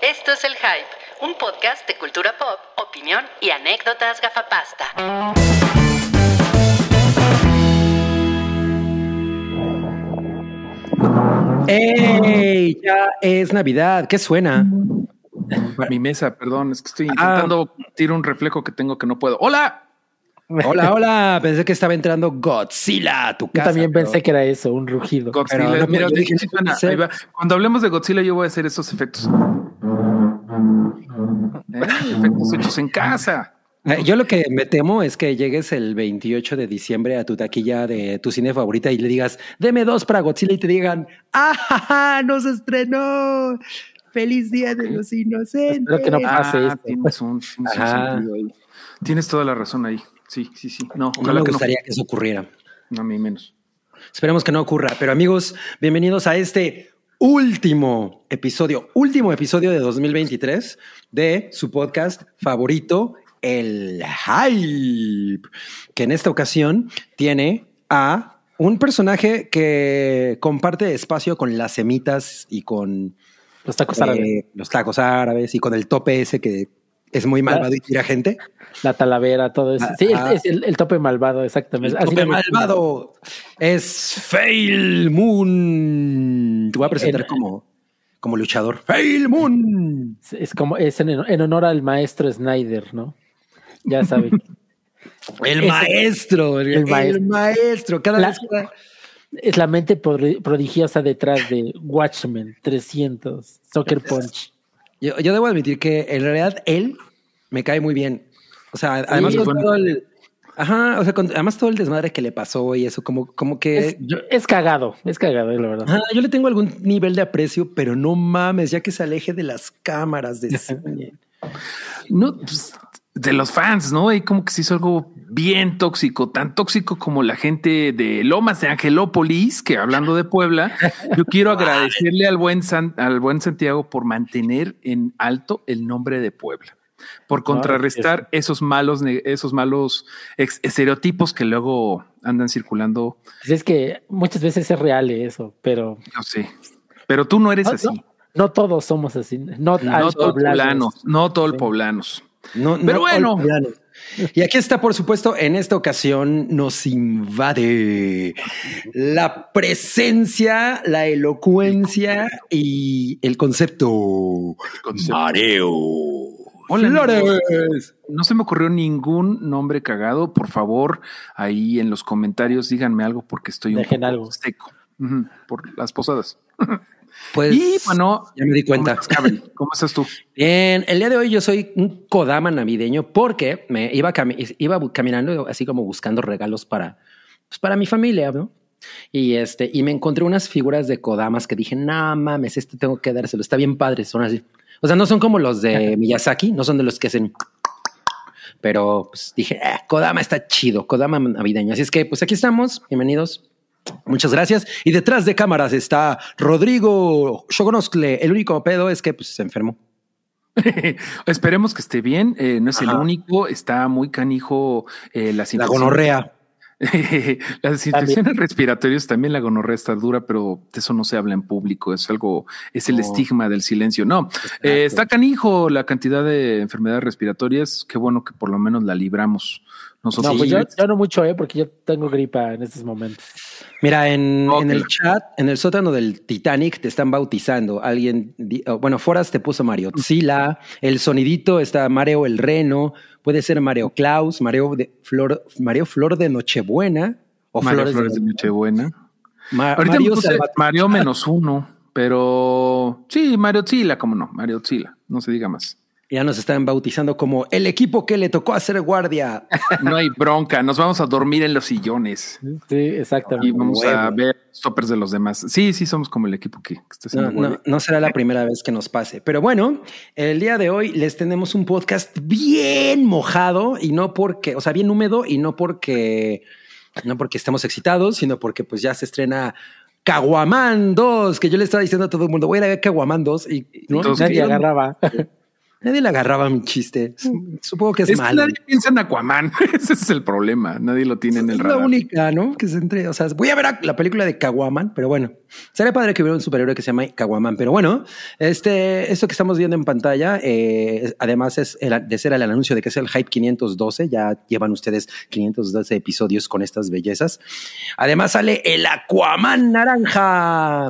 Esto es El Hype, un podcast de cultura pop, opinión y anécdotas gafapasta. ¡Ey! Ya es Navidad. ¿Qué suena? Mi mesa, perdón, es que estoy intentando tirar un reflejo que tengo que no puedo. ¡Hola! Hola, hola. Pensé que estaba entrando Godzilla a tu casa. Yo también pensé que era eso, un rugido. Godzilla, Pero no, mira, yo dije, suena, ahí va. Cuando hablemos de Godzilla yo voy a hacer esos efectos. Efectos hechos en casa. Yo lo que me temo es que llegues el 28 de diciembre a tu taquilla de tu cine favorita y le digas, deme 2 para Godzilla y te digan, ¡ah, no se estrenó! ¡Feliz Día de los Inocentes! Espero que no pase esto. Tienes un sentido ahí. Tienes toda la razón ahí. Sí. No me gustaría que eso ocurriera. No, a mí menos. Esperemos que no ocurra. Pero amigos, bienvenidos a este último episodio de 2023 de su podcast favorito, El Hype, que en esta ocasión tiene a un personaje que comparte espacio con las semitas y con los tacos árabes y con el tope ese que es muy malvado y tira gente. La talavera, todo eso. Sí, es el tope malvado, exactamente. El tope malvado es Fail Moon. Te voy a presentar como luchador. Fail Moon. Es en honor al maestro Snyder, ¿no? Ya saben. El maestro. Cada vez es la mente prodigiosa detrás de Watchmen 300, Sucker Punch. Yo debo admitir que en realidad él me cae muy bien. O sea, además además todo el desmadre que le pasó y eso, como que es cagado, la verdad. Yo le tengo algún nivel de aprecio, pero no mames, ya que se aleje de las cámaras de cine. No, pues, de los fans, ¿no? Y como que se hizo algo bien tóxico, tan tóxico como la gente de Lomas de Angelópolis, que hablando de Puebla, yo quiero agradecerle al buen Santiago por mantener en alto el nombre de Puebla, por contrarrestar esos malos estereotipos que luego andan circulando. Pues es que muchas veces es real eso, pero... Yo sé, pero tú no eres así. No todos somos así. No todos poblanos. Pero bueno. Y aquí está, por supuesto, en esta ocasión nos invade la presencia, la elocuencia y el concepto. Mareo. Hola, Flores. No se me ocurrió ningún nombre cagado. Por favor, ahí en los comentarios díganme algo porque estoy un poco seco por las posadas. Pues, y bueno, ya me di cuenta. ¿Cómo estás tú? Bien, el día de hoy yo soy un kodama navideño porque me iba caminando así como buscando regalos para mi familia, ¿no? Y me encontré unas figuras de kodamas que dije, no mames, tengo que dárselo, está bien padre, son así. O sea, no son como los de Miyazaki, no son de los que hacen, pero pues dije, kodama está chido, kodama navideño. Así es que pues aquí estamos, bienvenidos. Muchas gracias. Y detrás de cámaras está Rodrigo Shogonoscle. El único pedo es que pues, se enfermó. Esperemos que esté bien. No es el único. Está muy canijo la gonorrea. Las infecciones respiratorias, también la gonorrea está dura, pero de eso no se habla en público. Es el estigma del silencio. No, está canijo la cantidad de enfermedades respiratorias. Qué bueno que por lo menos la libramos. Nosotros no, pues yo no mucho, porque yo tengo gripa en estos momentos. Mira, en el chat, en el sótano del Titanic te están bautizando. Foras te puso Mariotzila, el sonidito está Mareo el Reno, puede ser Mareo Klaus, Mareo Flor de Nochebuena o Flores de Nochebuena. Ahorita me puse Mario -1, pero sí, Mariotzila, cómo no, Mariotzila, no se diga más. Ya nos están bautizando como el equipo que le tocó hacer guardia. No hay bronca, nos vamos a dormir en los sillones. Sí, exactamente. Y vamos a ver toppers de los demás. Sí, somos como el equipo que está haciendo guardia. No será la primera vez que nos pase. Pero bueno, el día de hoy les tenemos un podcast bien mojado y no porque, o sea, bien húmedo y no porque estemos excitados, sino porque pues ya se estrena Caguamán 2, que yo le estaba diciendo a todo el mundo, voy a ir a ver Caguamán 2 y nadie agarraba. Nadie le agarraba mi chiste. Supongo que es Que malo. nadie piensa en Aquaman. Ese es el problema. Nadie lo tiene en el Es radar. la única, ¿no? Que se entre. O sea, voy a ver la película de Caguaman, pero bueno, sería padre que hubiera un superhéroe que se llama Caguaman. Pero bueno, esto que estamos viendo en pantalla, además de ser el anuncio de que es el Hype 512, ya llevan ustedes 512 episodios con estas bellezas. Además sale el Aquaman naranja,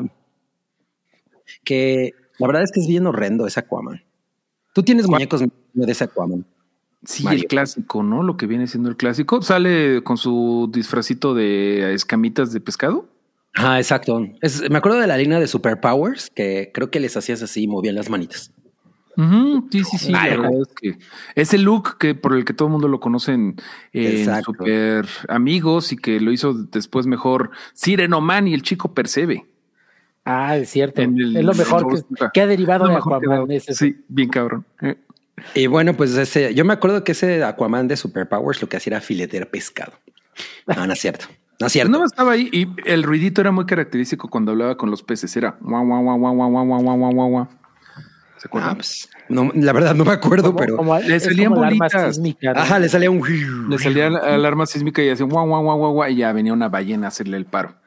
que la verdad es que es bien horrendo ese Aquaman. Tú tienes muñecos de ese Aquaman. Sí, Mario. el clásico, ¿no? Lo que viene siendo el clásico. Sale con su disfracito de escamitas de pescado. Ah, exacto. Me acuerdo de la línea de Superpowers, que creo que les hacías así, movían las manitas. Sí. Ay, La verdad es que ese look que por el que todo el mundo lo conoce en Exacto. Super Amigos y que lo hizo después mejor Sireno Man y el chico Percebe. Ah, es cierto. En el- Es lo mejor que ha derivado Lo de mejor que Aquaman. dado. Es eso. Sí, bien cabrón. Y bueno, pues yo me acuerdo que ese Aquaman de Superpowers lo que hacía era filetear pescado. No es cierto. No es cierto. No estaba ahí y el ruidito era muy característico cuando hablaba con los peces. Era guau, guau, guau, guau, guau, guau, guau, guau, guau, guau. ¿Se acuerdan? Pues, no, la verdad no me acuerdo, pero. le es salían como el arma bolitas. sísmica, ¿no? Ajá, le salía un. Le salía la alarma sísmica y hacía guau, guau, guau, guau, guau, y ya venía una ballena a hacerle el paro.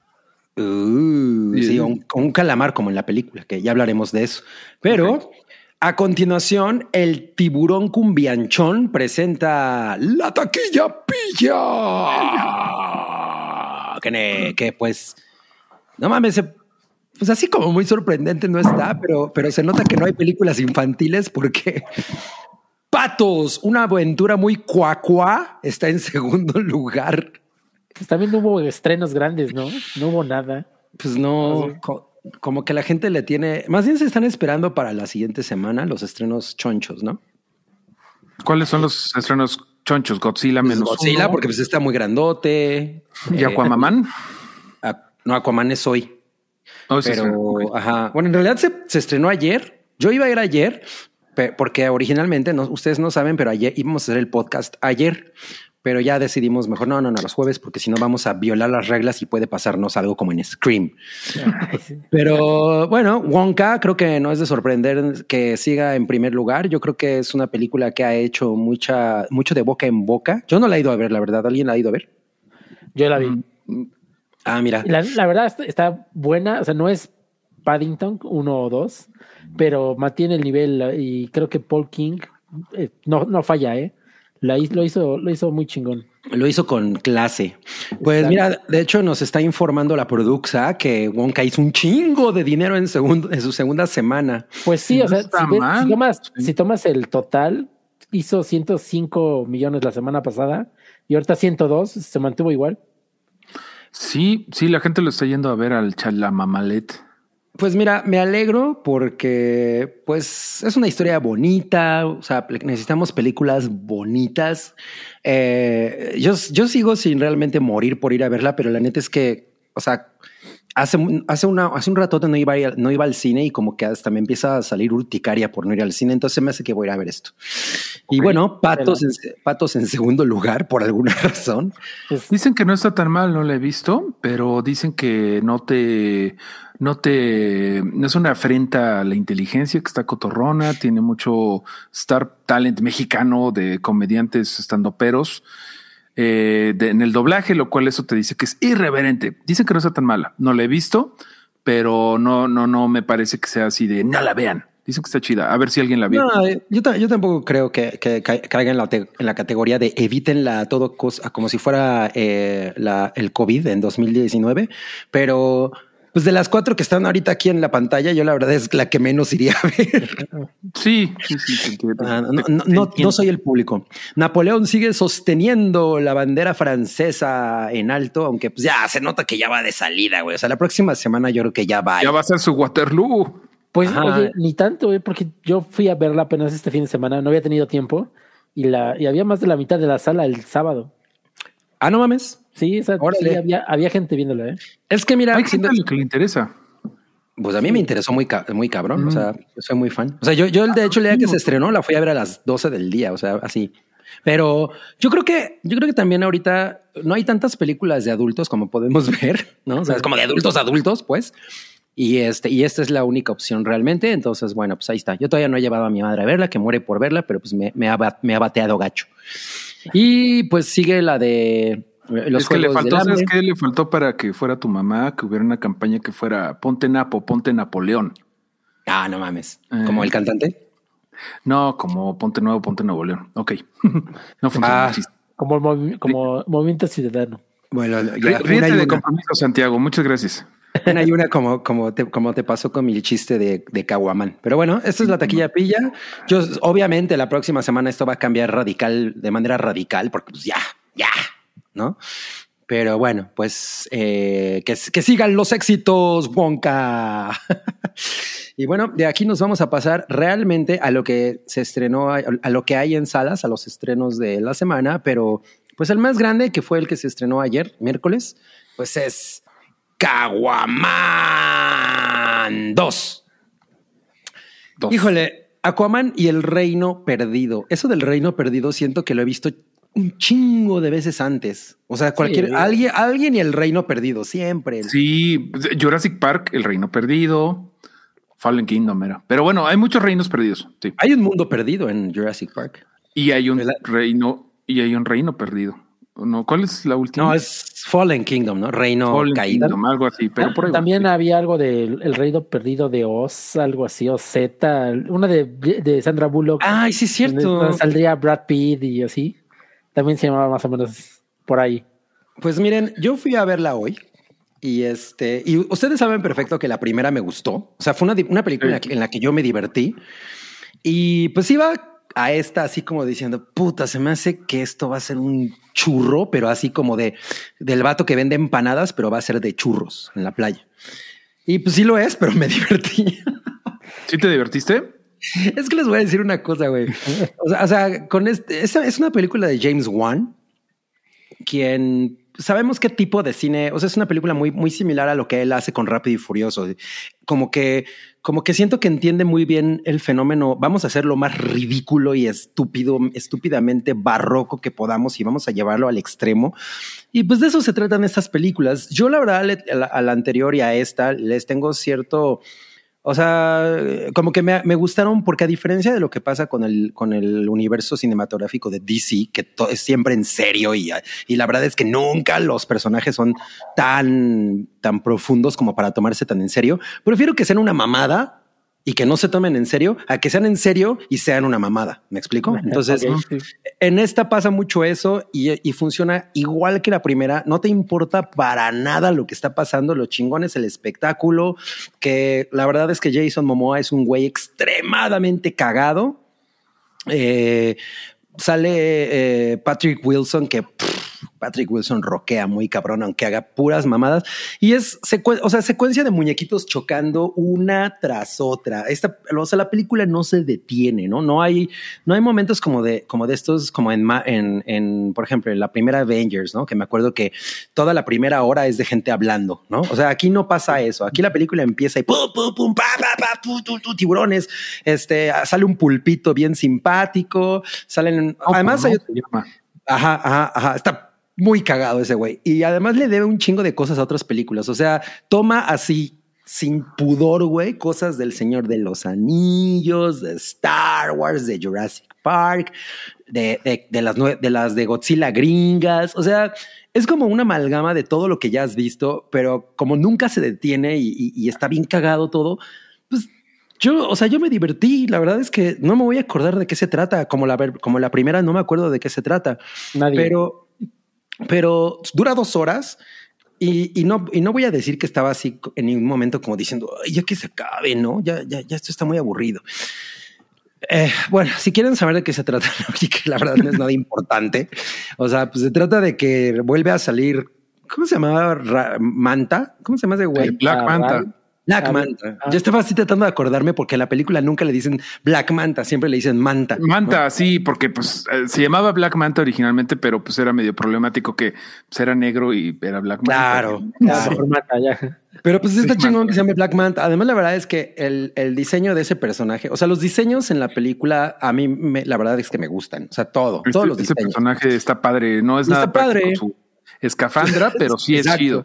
Sí, un calamar como en la película, que ya hablaremos de eso. Pero a continuación, el tiburón cumbianchón presenta la taquilla pilla. Que pues, no mames, pues así como muy sorprendente no está, pero se nota que no hay películas infantiles porque Patos, una aventura muy cuacua, está en segundo lugar. Pues también no hubo estrenos grandes, ¿no? No hubo nada. Pues no, como que la gente le tiene, más bien se están esperando para la siguiente semana los estrenos chonchos, ¿no? ¿Cuáles son los estrenos chonchos? Godzilla Pues menos Godzilla, uno. porque pues está muy grandote. ¿Y Aquaman? No, Aquaman es hoy. Oh, sí, Pero, sí, ok. ajá. Bueno, en realidad se estrenó ayer. Yo iba a ir ayer, porque originalmente, ustedes no saben, pero ayer íbamos a hacer el podcast ayer. Pero ya decidimos mejor, no, los jueves, porque si no vamos a violar las reglas y puede pasarnos algo como en Scream. Ay, sí. Pero bueno, Wonka creo que no es de sorprender que siga en primer lugar. Yo creo que es una película que ha hecho mucho de boca en boca. Yo no la he ido a ver, la verdad. ¿Alguien la ha ido a ver? Yo la vi. Ah, mira. Y la verdad está buena. O sea, no es Paddington 1 o 2, pero mantiene el nivel y creo que Paul King no falla, ¿eh? Lo hizo muy chingón. Lo hizo con clase. Pues Exacto. mira, de hecho nos está informando la Produxa que Wonka hizo un chingo de dinero en su segunda semana. Pues sí, No o sea, está mal. si tomas el total, hizo 105 millones la semana pasada y ahorita 102, se mantuvo igual. Sí, la gente lo está yendo a ver al Chalamamalet. Pues mira, me alegro porque pues es una historia bonita, o sea, necesitamos películas bonitas. Yo sigo sin realmente morir por ir a verla, pero la neta es que, o sea, hace un ratote no iba al cine y como que hasta me empieza a salir urticaria por no ir al cine, entonces me hace que voy a ir a ver esto. Y bueno, Patos en segundo lugar por alguna razón. Dicen que no está tan mal, no la he visto, pero dicen que no es una afrenta a la inteligencia, que está cotorrona, tiene mucho star talent mexicano de comediantes estandoperos en el doblaje, lo cual eso te dice que es irreverente. Dicen que no está tan mala, no la he visto, pero no me parece que sea así de no la vean. Dicen que está chida. A ver si alguien la vio. No, yo tampoco creo que caiga en la categoría de evítenla a todo costo, como si fuera el COVID en 2019. Pero pues de las 4 que están ahorita aquí en la pantalla, yo la verdad es la que menos iría a ver. Sí. Te entiendo. No soy el público. Napoleón sigue sosteniendo la bandera francesa en alto, aunque pues ya se nota que ya va de salida, güey. O sea, la próxima semana yo creo que ya va. Ya va a ser su Waterloo. Pues, Ajá. oye, ni tanto, porque yo fui a verla apenas este fin de semana, no había tenido tiempo y había más de la mitad de la sala el sábado. Ah, no mames. Sí, sí, había gente viéndola, ¿eh? Es que mira, Hay gente a la que le interesa. pues a mí me interesó muy cabrón. O sea, yo soy muy fan. O sea, yo de hecho el día que se estrenó la fui a ver a las 12 del día. O sea, así. Pero yo creo que también ahorita no hay tantas películas de adultos como podemos ver, ¿no? O sea, es como de adultos, pues. Y esta es la única opción realmente. Entonces, bueno, pues ahí está. Yo todavía no he llevado a mi madre a verla, que muere por verla, pero pues me ha bateado gacho. Y pues sigue la de los es que le Juegos faltó, del Hambre. ¿sabes qué? Le faltó para que fuera tu mamá, que hubiera una campaña que fuera ponte Napo, ponte Napoleón. Ah, no mames. ¿Como el cantante? No, como ponte Nuevo, ponte Nuevo León. Ok. No funciona el chiste. Como Movimiento Ciudadano. Bueno, ya, Ríete de compromiso, Santiago. Muchas gracias. Hay una como te pasó con mi chiste de Caguamán. Pero bueno, esta es la taquilla pilla. Yo, obviamente, la próxima semana esto va a cambiar de manera radical, porque pues ya, ¿no? Pero bueno, pues que sigan los éxitos, Wonka. Y bueno, de aquí nos vamos a pasar realmente a lo que se estrenó, a lo que hay en salas, a los estrenos de la semana, pero pues el más grande, que fue el que se estrenó ayer, miércoles, pues es Caguamán 2. Híjole, Aquaman y el Reino Perdido. Eso del Reino Perdido siento que lo he visto un chingo de veces antes. O sea, alguien y el Reino Perdido, siempre. Sí, Jurassic Park, el Reino Perdido, Fallen Kingdom era. Pero bueno, hay muchos reinos perdidos. Sí. Hay un mundo perdido en Jurassic Park. Y hay un reino perdido. No, ¿cuál es la última? No, es Fallen Kingdom, ¿no? Reino Fallen caído. Kingdom, algo así, pero por ahí también había algo del el reino perdido de Oz, algo así, o Z, una de Sandra Bullock. Ay, sí, es cierto. Donde saldría Brad Pitt y así. También se llamaba más o menos por ahí. Pues miren, yo fui a verla hoy y y ustedes saben perfecto que la primera me gustó. O sea, fue una película en la que yo me divertí y pues iba a esta así como diciendo, puta, se me hace que esto va a ser un churro, pero así como del vato que vende empanadas, pero va a ser de churros en la playa. Y pues sí lo es, pero me divertí. ¿Sí te divertiste? Es que les voy a decir una cosa, güey. O sea, con es una película de James Wan, quien sabemos qué tipo de cine, o sea, es una película muy, muy similar a lo que él hace con Rápido y Furioso. Como que siento que entiende muy bien el fenómeno. Vamos a hacer lo más ridículo y estúpidamente barroco que podamos y vamos a llevarlo al extremo. Y pues de eso se tratan estas películas. Yo la verdad a la anterior y a esta les tengo cierto... O sea, como que me gustaron porque a diferencia de lo que pasa con el universo cinematográfico de DC, que es siempre en serio y la verdad es que nunca los personajes son tan profundos como para tomarse tan en serio, prefiero que sean una mamada y que no se tomen en serio a que sean en serio y sean una mamada. ¿Me explico? Entonces, okay, sí. En esta pasa mucho eso y funciona igual que la primera. No te importa para nada lo que está pasando. Lo chingón es el espectáculo, que la verdad es que Jason Momoa es un güey extremadamente cagado. Sale Patrick Wilson, que Patrick Wilson roquea muy cabrón, aunque haga puras mamadas. Y es secuencia de muñequitos chocando una tras otra. La película no se detiene, ¿no? No hay momentos como de estos, como en por ejemplo, en la primera Avengers, ¿no? Que me acuerdo que toda la primera hora es de gente hablando, ¿no? O sea, aquí no pasa eso. Aquí la película empieza y pum, pum, pum, pa, pa, pa, tiburones. Sale un pulpito bien simpático. Salen. Además, hay. Ajá. Está muy cagado ese güey. Y además le debe un chingo de cosas a otras películas. O sea, toma así sin pudor, güey, cosas del Señor de los Anillos, de Star Wars, de Jurassic Park, de las de Godzilla gringas. O sea, es como una amalgama de todo lo que ya has visto, pero como nunca se detiene y está bien cagado todo, pues yo me divertí. La verdad es que no me voy a acordar de qué se trata. Como la primera no me acuerdo de qué se trata. Nadie. Pero dura 2 horas y no voy a decir que estaba así en ningún momento como diciendo, ya que se acabe, ¿no? Ya esto está muy aburrido. Bueno, si quieren saber de qué se trata, la verdad no es nada importante. O sea, pues se trata de que vuelve a salir, ¿cómo se llamaba? Manta. ¿Cómo se llama ese güey? Black Manta. Black Manta. Yo estaba así tratando de acordarme porque en la película nunca le dicen Black Manta, siempre le dicen Manta. Manta, ¿no? Sí, porque pues se llamaba Black Manta originalmente, pero pues era medio problemático que pues, era negro y era Black Manta. Claro. Pero pues está chingón que se llame Black Manta. Además, la verdad es que el diseño de ese personaje, o sea, los diseños en la película a mí la verdad es que me gustan. O sea, todos los diseños. Ese personaje está padre. No es nada padre con su escafandra, pero sí es chido.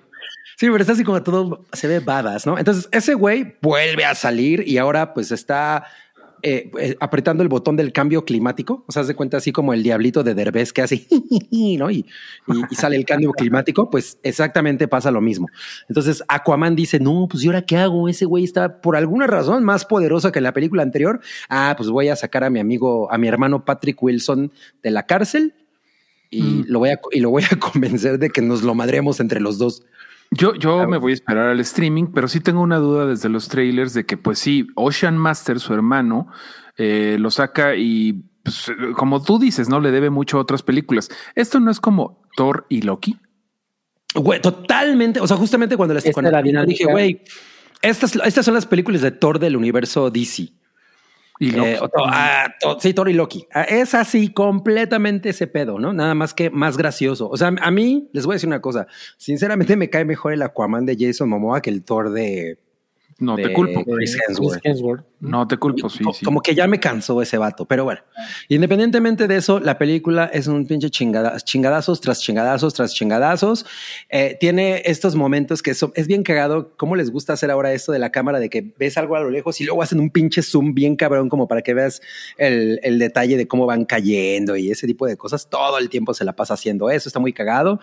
Sí, pero está así como todo se ve badass, ¿no? Entonces ese güey vuelve a salir y ahora pues está apretando el botón del cambio climático. O sea, haz de cuenta así como el diablito de Derbez que hace, ¿no? Y sale el cambio climático, pues exactamente pasa lo mismo. Entonces Aquaman dice, no, pues ¿y ahora qué hago? Ese güey está por alguna razón más poderoso que en la película anterior. Pues voy a sacar a mi hermano Patrick Wilson de la cárcel y lo voy a convencer de que nos lo madremos entre los dos. Yo me voy a esperar al streaming, pero sí tengo una duda desde los trailers de que, pues sí, Ocean Master, su hermano, lo saca y, pues, como tú dices, no le debe mucho a otras películas. Esto no es como Thor y Loki. Güey, totalmente. O sea, justamente cuando dije, güey, estas son las películas de Thor del universo DC. Y Loki. Sí, Thor y Loki. Es así completamente ese pedo, ¿no? Nada más que más gracioso. O sea, a mí les voy a decir una cosa. Sinceramente me cae mejor el Aquaman de Jason Momoa que el Thor de... No te culpo. Chris Hemsworth. No te culpo, sí. Como que ya me cansó ese vato, pero bueno. Independientemente de eso, la película es un pinche chingadazos tras chingadazos tras chingadazos. Tiene estos momentos que es bien cagado. ¿Cómo les gusta hacer ahora esto de la cámara de que ves algo a lo lejos y luego hacen un pinche zoom bien cabrón como para que veas el detalle de cómo van cayendo y ese tipo de cosas? Todo el tiempo se la pasa haciendo eso. Está muy cagado.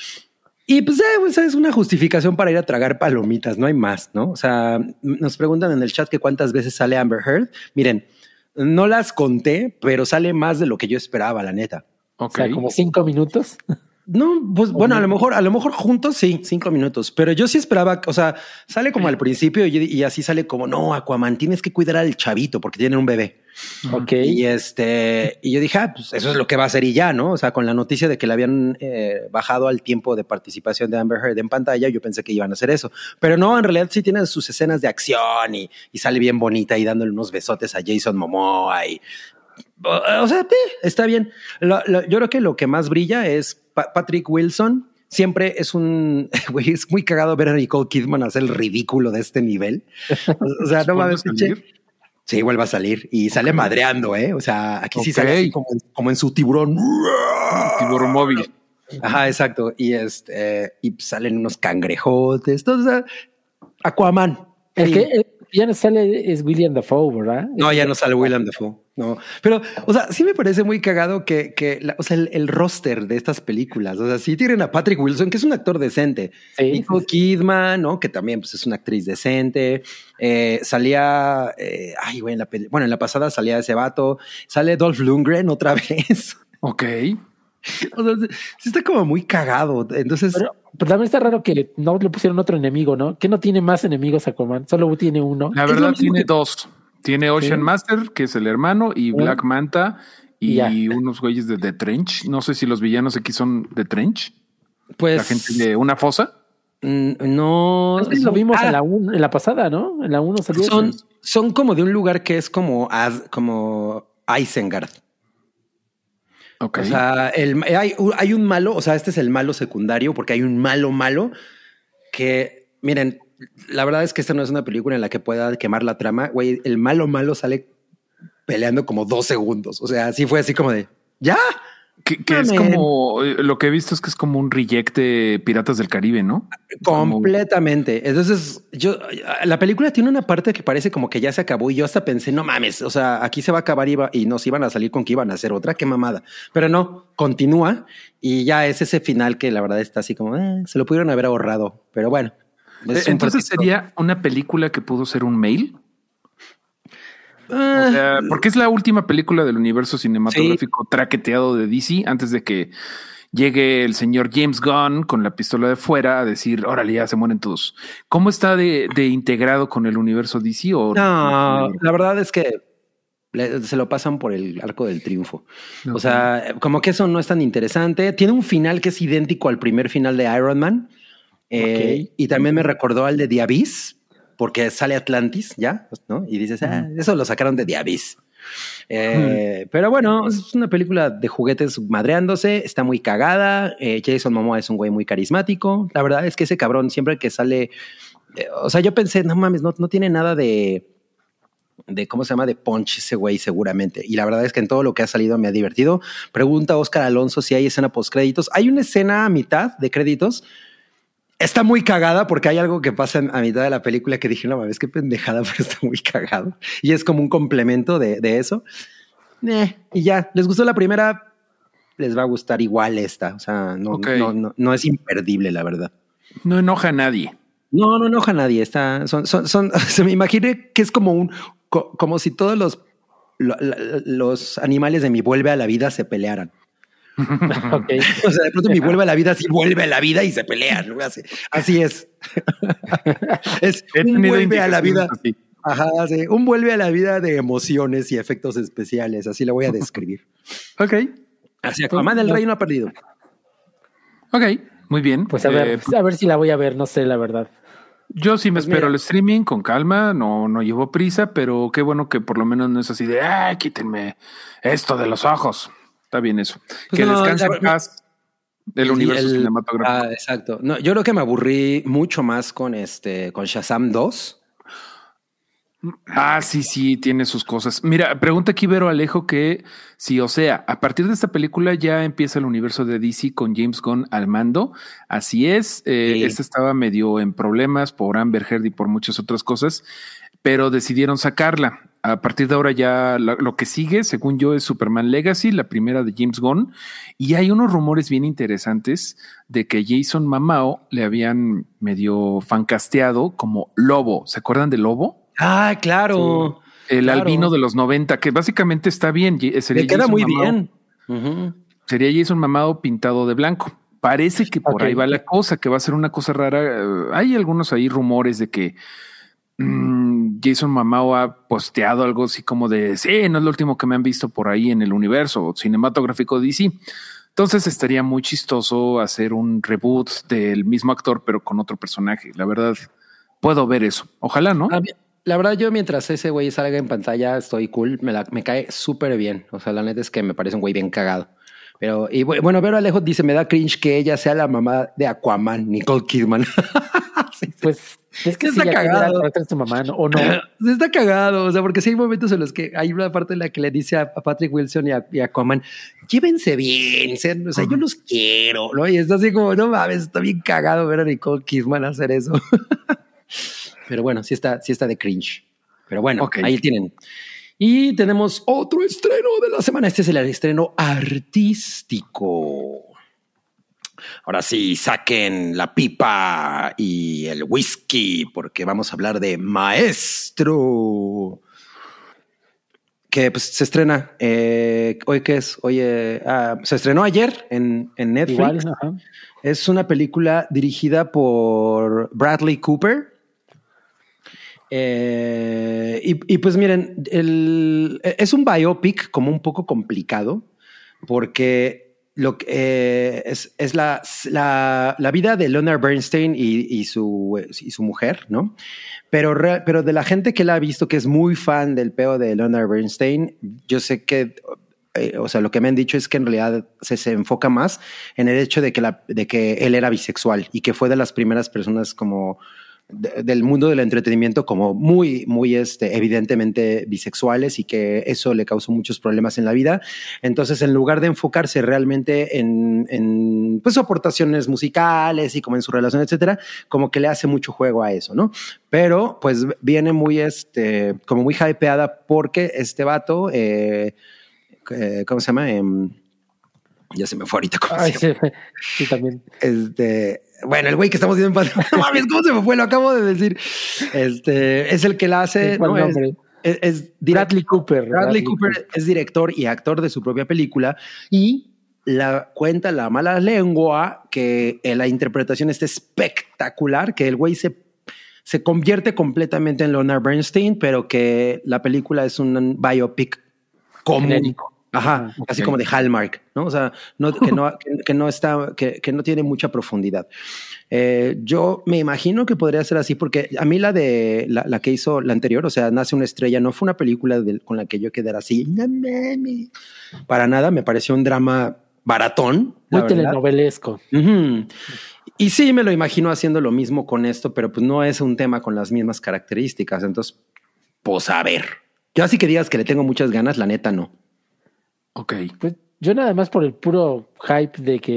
Y pues es una justificación para ir a tragar palomitas, no hay más, ¿no? O sea, nos preguntan en el chat que cuántas veces sale Amber Heard. Miren, no las conté, pero sale más de lo que yo esperaba, la neta. Okay. O sea, como 5 minutos. No, pues bueno, a lo mejor juntos sí, 5 minutos, pero yo sí esperaba, o sea, sale como al principio y así sale como, no, Aquaman, tienes que cuidar al chavito porque tiene un bebé. Ok. Y yo dije, pues eso es lo que va a hacer y ya, ¿no? O sea, con la noticia de que le habían bajado al tiempo de participación de Amber Heard en pantalla, yo pensé que iban a hacer eso. Pero no, en realidad sí tiene sus escenas de acción y sale bien bonita y dándole unos besotes a Jason Momoa o sea, está bien. Yo creo que lo que más brilla es Patrick Wilson. Siempre es güey, es muy cagado ver a Nicole Kidman hacer el ridículo de este nivel. O sea, no mames. Sí, vuelve a salir y sale madreando, O sea, aquí sí sale así como en su tiburón. Tiburón móvil. Ajá, exacto. Y salen unos cangrejotes. Todo, o sea, Aquaman. El que ya no sale es William Dafoe, ¿verdad? No, ya no sale William Dafoe. No, pero, o sea, sí me parece muy cagado que o sea, el roster de estas películas, o sea, sí tienen a Patrick Wilson, que es un actor decente. Sí. Nicole Kidman, ¿no? Que también pues, es una actriz decente. Salía, en la pasada salía ese vato. Sale Dolph Lundgren otra vez. Ok. O sea, sí está como muy cagado. Entonces... Pero también está raro que no le pusieron otro enemigo, ¿no? Que no tiene más enemigos Aquaman, solo tiene uno. La verdad tiene dos. Tiene Ocean Master, que es el hermano, y Black Manta, y unos güeyes de The Trench. No sé si los villanos aquí son The Trench. Pues... La gente de una fosa. No. Lo vimos en la pasada, ¿no? En la 1 salió. Son como de un lugar que es como Isengard. Okay. O sea, hay un malo, o sea, este es el malo secundario, porque hay un malo que, miren, la verdad es que esta no es una película en la que pueda quemar la trama. Güey, el malo sale peleando como 2 segundos. O sea, sí fue así como de ¿ya? Que es como lo que he visto es que es como un reject de Piratas del Caribe, ¿no? Completamente. Entonces, la película tiene una parte que parece como que ya se acabó y yo hasta pensé, no mames, o sea, aquí se va a acabar y nos iban a salir con que iban a hacer otra, qué mamada. Pero no, continúa y ya es ese final que la verdad está así como, se lo pudieron haber ahorrado, pero bueno. Entonces sería una película que pudo ser un mail. O sea, porque es la última película del universo cinematográfico traqueteado de DC antes de que llegue el señor James Gunn con la pistola de fuera a decir, órale, ya se mueren todos. ¿Cómo está de integrado con el universo DC? No, la verdad es que se lo pasan por el arco del triunfo. Okay. O sea, como que eso no es tan interesante. Tiene un final que es idéntico al primer final de Iron Man. Y también me recordó al de The Abyss, porque sale Atlantis, ¿ya? ¿No? Y dices, eso lo sacaron de The Abyss. Pero bueno, es una película de juguetes madreándose, está muy cagada. Jason Momoa es un güey muy carismático. La verdad es que ese cabrón siempre que sale, o sea, yo pensé, no mames, no tiene nada de ¿cómo se llama? De punch ese güey seguramente. Y la verdad es que en todo lo que ha salido me ha divertido. Pregunta Oscar Alonso si hay escena post créditos. Hay una escena a mitad de créditos Está muy cagada porque hay algo que pasa a mitad de la película que dije, no mames, qué pendejada, pero está muy cagado. Y es como un complemento de eso. Y ya, ¿les gustó la primera? Les va a gustar igual esta. O sea, no es imperdible, la verdad. No enoja a nadie. No enoja a nadie. Se me imaginé que es como como si todos los animales de mi vuelve a la vida se pelearan. Okay. O sea, de pronto mi vuelve a la vida sí vuelve a la vida y se pelean. ¿No? Así es. Es un vuelve a la vida. Así. Ajá, sí. Un vuelve a la vida de emociones y efectos especiales. Así lo voy a describir. Ok. Así, Aquaman del Rey no ha perdido. Ok, muy bien. Pues a ver si la voy a ver, no sé, la verdad. Yo sí me espero el streaming con calma, no llevo prisa, pero qué bueno que por lo menos no es así de, quítenme esto de los ojos. Está bien eso. Pues que descanse en paz del universo cinematográfico. Exacto. No, yo creo que me aburrí mucho más con Shazam 2. Sí, tiene sus cosas. Mira, pregunta aquí Vero Alejo que sí, o sea, a partir de esta película ya empieza el universo de DC con James Gunn al mando. Así es. Sí. Este estaba medio en problemas por Amber Heard y por muchas otras cosas, pero decidieron sacarla. A partir de ahora ya lo que sigue, según yo, es Superman Legacy, la primera de James Gunn. Y hay unos rumores bien interesantes de que Jason Momoa le habían medio fancasteado como Lobo. ¿Se acuerdan de Lobo? Ah, claro. Sí. El albino de los 90, que básicamente está bien. Le queda muy bien. Sería Jason Momoa pintado de blanco. Parece que por ahí va la cosa, que va a ser una cosa rara. Hay algunos ahí rumores de que Jason Momoa ha posteado algo así como de, sí, no es lo último que me han visto por ahí en el universo cinematográfico DC. Entonces estaría muy chistoso hacer un reboot del mismo actor, pero con otro personaje. La verdad, puedo ver eso. Ojalá, ¿no? La verdad, yo mientras ese güey salga en pantalla estoy cool, me cae súper bien. O sea, la neta es que me parece un güey bien cagado. Pero, y bueno, Vero Alejo dice, me da cringe que ella sea la mamá de Aquaman, Nicole Kidman. Sí. Pues es que está cagado. Su mamá, ¿no? ¿O no? Está cagado, o sea, porque sí hay momentos en los que hay una parte en la que le dice a Patrick Wilson y a Aquaman, llévense bien, o sea, yo los quiero, ¿no? Y está así como, no mames, está bien cagado ver a Nicole Kidman hacer eso. Pero bueno, sí está de cringe. Pero bueno, ahí tienen. Y tenemos otro estreno de la semana. Este es el estreno artístico. Ahora sí, saquen la pipa y el whisky porque vamos a hablar de Maestro. Que pues, se estrena. ¿Hoy qué es? Hoy se estrenó ayer en Netflix. Igual, es una película dirigida por Bradley Cooper. Y pues miren, es un biopic como un poco complicado porque lo que es la vida de Leonard Bernstein y su mujer, ¿no? Pero de la gente que la ha visto, que es muy fan del peo de Leonard Bernstein, yo sé que, o sea, lo que me han dicho es que en realidad se enfoca más en el hecho de que él era bisexual y que fue de las primeras personas como del mundo del entretenimiento como muy evidentemente bisexuales y que eso le causó muchos problemas en la vida. Entonces, en lugar de enfocarse realmente en pues, aportaciones musicales y como en su relación, etcétera, como que le hace mucho juego a eso, ¿no? Pero, pues, viene muy, como muy hypeada porque este vato, ¿cómo se llama? Ya se me fue ahorita. ¿Cómo se llama? Sí, también. Bueno, el güey que estamos viendo en pantalla. ¿Cómo se me fue? Lo acabo de decir. Es el que la hace. ¿No? Es Bradley Cooper. Bradley Cooper es director y actor de su propia película y cuenta la mala lengua que la interpretación está espectacular, que el güey se convierte completamente en Leonard Bernstein, pero que la película es un biopic común. Genérico. Ajá, okay. Así como de Hallmark, ¿no? O sea, que no tiene mucha profundidad. Yo me imagino que podría ser así porque a mí la que hizo la anterior, o sea, Nace una estrella, no fue una película con la que yo quedara así. Para nada, me pareció un drama baratón. Muy telenovelesco. Uh-huh. Y sí, me lo imagino haciendo lo mismo con esto, pero pues no es un tema con las mismas características. Entonces, pues a ver. Yo así que digas que le tengo muchas ganas, la neta no. Ok. Pues yo nada más por el puro hype de que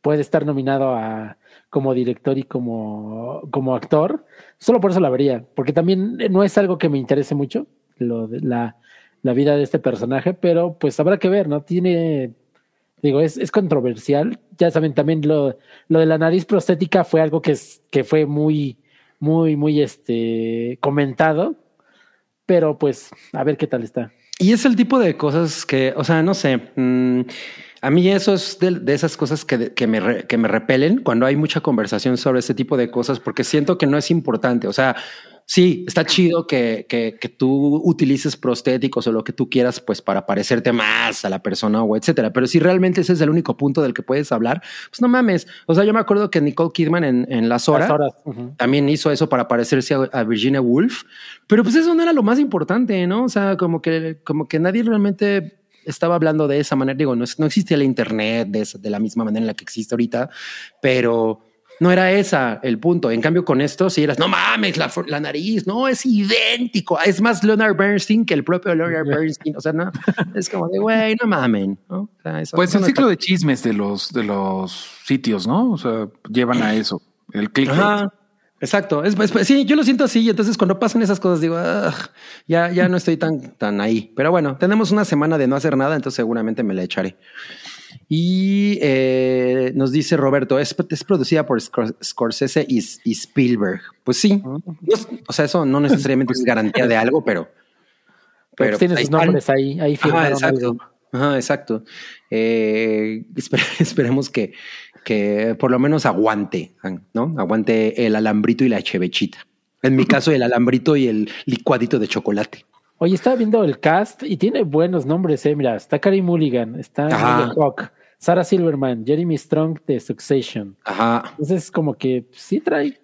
puede estar nominado como director y como actor, solo por eso la vería, porque también no es algo que me interese mucho, lo de la vida de este personaje, pero pues habrá que ver, ¿no? Es controversial. Ya saben, también lo de la nariz prostética fue algo que fue muy, muy, muy comentado, pero pues a ver qué tal está. Y es el tipo de cosas que, o sea, no sé, a mí eso es de esas cosas que me repelen cuando hay mucha conversación sobre ese tipo de cosas, porque siento que no es importante. O sea, sí, está chido que tú utilices prostéticos o lo que tú quieras, pues para parecerte más a la persona o etcétera. Pero si realmente ese es el único punto del que puedes hablar, pues no mames. O sea, yo me acuerdo que Nicole Kidman en Las Horas también hizo eso para parecerse a Virginia Woolf, pero pues eso no era lo más importante, ¿no? O sea, como que nadie realmente estaba hablando de esa manera. Digo, no existía el internet de la misma manera en la que existe ahorita, pero no era esa el punto. En cambio, con esto, si eras, no mames, la nariz, no, es idéntico. Es más Leonard Bernstein que el propio Leonard Bernstein. O sea, no, es como de, güey, no mamen, ¿no? O sea, pues el ciclo de chismes de los sitios, ¿no? O sea, llevan a eso, el clickbait. Ajá, exacto. Sí, yo lo siento así. Y entonces cuando pasan esas cosas digo, ya no estoy tan ahí. Pero bueno, tenemos una semana de no hacer nada, entonces seguramente me la echaré. Y nos dice Roberto, es producida por Scorsese y Spielberg. Pues sí, o sea, eso no necesariamente es garantía de algo, pero tiene sus nombres ahí firmaron. Ajá, exacto. Ajá, exacto. Esperemos que por lo menos aguante, ¿no? Aguante el alambrito y la chevechita. En mi caso, el alambrito y el licuadito de chocolate. Oye, estaba viendo el cast y tiene buenos nombres, Mira, está Carey Mulligan, está Megan Hawke, Sarah Silverman, Jeremy Strong de Succession. Ajá. Entonces, como que sí trae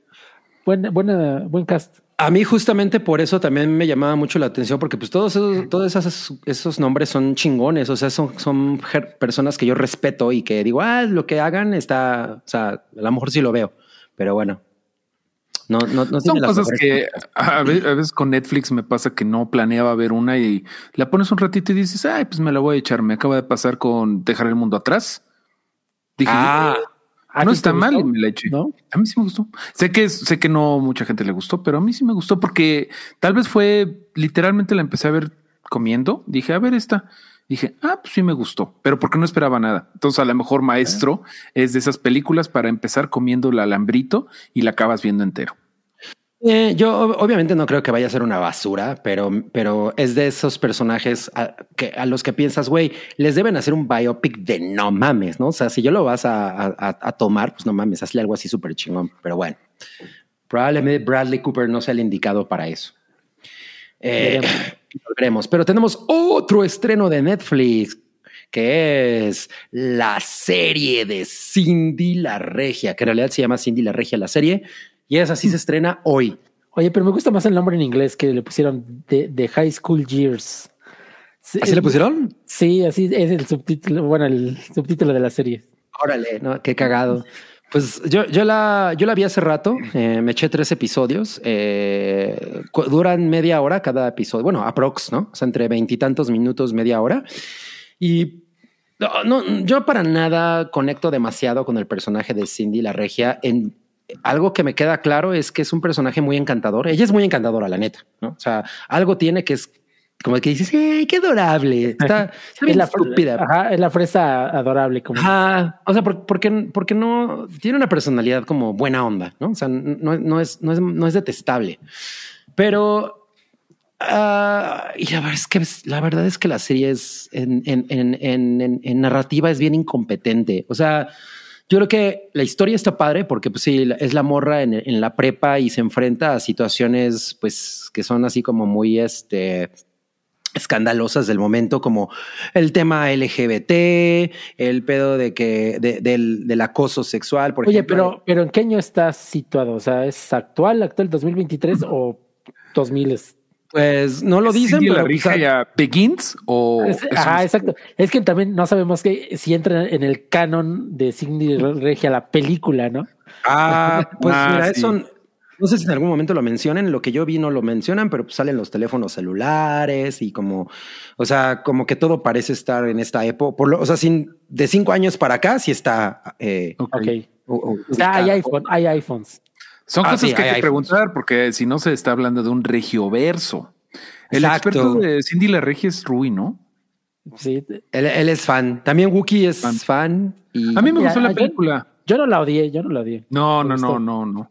buen cast. A mí justamente por eso también me llamaba mucho la atención, porque pues todos esos nombres son chingones. O sea, son personas que yo respeto y que digo, lo que hagan está, o sea, a lo mejor sí lo veo, pero bueno. No son cosas que a veces con Netflix me pasa que no planeaba ver una y la pones un ratito y dices, pues me la voy a echar. Me acaba de pasar con Dejar el Mundo Atrás. Dije, no está mal y me la eché. ¿No? A mí sí me gustó. Sé que no mucha gente le gustó, pero a mí sí me gustó porque tal vez fue literalmente la empecé a ver comiendo. Dije, a ver esta. Dije, pues sí me gustó, pero porque no esperaba nada. Entonces a lo mejor Maestro es de esas películas para empezar comiendo el alambrito y la acabas viendo entero. Yo obviamente no creo que vaya a ser una basura, pero es de esos personajes a los que piensas, güey, les deben hacer un biopic de no mames, ¿no? O sea, si yo lo vas a tomar, pues no mames, hazle algo así súper chingón. Pero bueno, probablemente Bradley Cooper no sea el indicado para eso. Lo veremos, pero tenemos otro estreno de Netflix que es la serie de Cindy la Regia, que en realidad se llama Cindy la Regia la serie, y esa sí se estrena hoy. Oye, pero me gusta más el nombre en inglés que le pusieron de High School Years. ¿Así le pusieron? Sí, así es el subtítulo, el subtítulo de la serie. Órale, no, qué cagado. Pues yo la vi hace rato, me eché 3 episodios, duran media hora cada episodio, bueno, aprox, ¿no? O sea, entre 20 y tantos minutos, media hora. Y yo para nada conecto demasiado con el personaje de Cindy la Regia. Algo que me queda claro es que es un personaje muy encantador. Ella es muy encantadora, la neta, ¿no? O sea, algo tiene que es como que dices, ¡ay, qué adorable! Está bien estúpida. Ajá, es la fresa adorable. Como... Ajá, o sea, porque no tiene una personalidad como buena onda, ¿no? O sea, no es detestable. Pero y la verdad es que la serie es en narrativa es bien incompetente. O sea, yo creo que la historia está padre porque pues sí, es la morra en la prepa y se enfrenta a situaciones pues que son así como muy escandalosas del momento, como el tema LGBT, el pedo del acoso sexual, por ejemplo. Oye, pero ¿en qué año está situado? O sea, ¿es actual 2023 o 2000? Pues no lo dicen, pero la Regia ya Begins o exacto. Es que también no sabemos si entra en el canon de Cindy Regia la película, ¿no? Pues mira, sí. No sé si en algún momento lo mencionen, lo que yo vi no lo mencionan, pero pues salen los teléfonos celulares y como, o sea, como que todo parece estar en esta época, o sea, de 5 años para acá sí está. Ok. O sea, hay iPhones. Son cosas sí, que hay que iPhones. preguntar, porque si no se está hablando de un regioverso. El Exacto. experto de Cindy la Regia es Rui, ¿no? Sí. Él es fan. También Wookie es fan. Y A mí me Mira, gustó la película. Yo no la odié. No. Me gustó.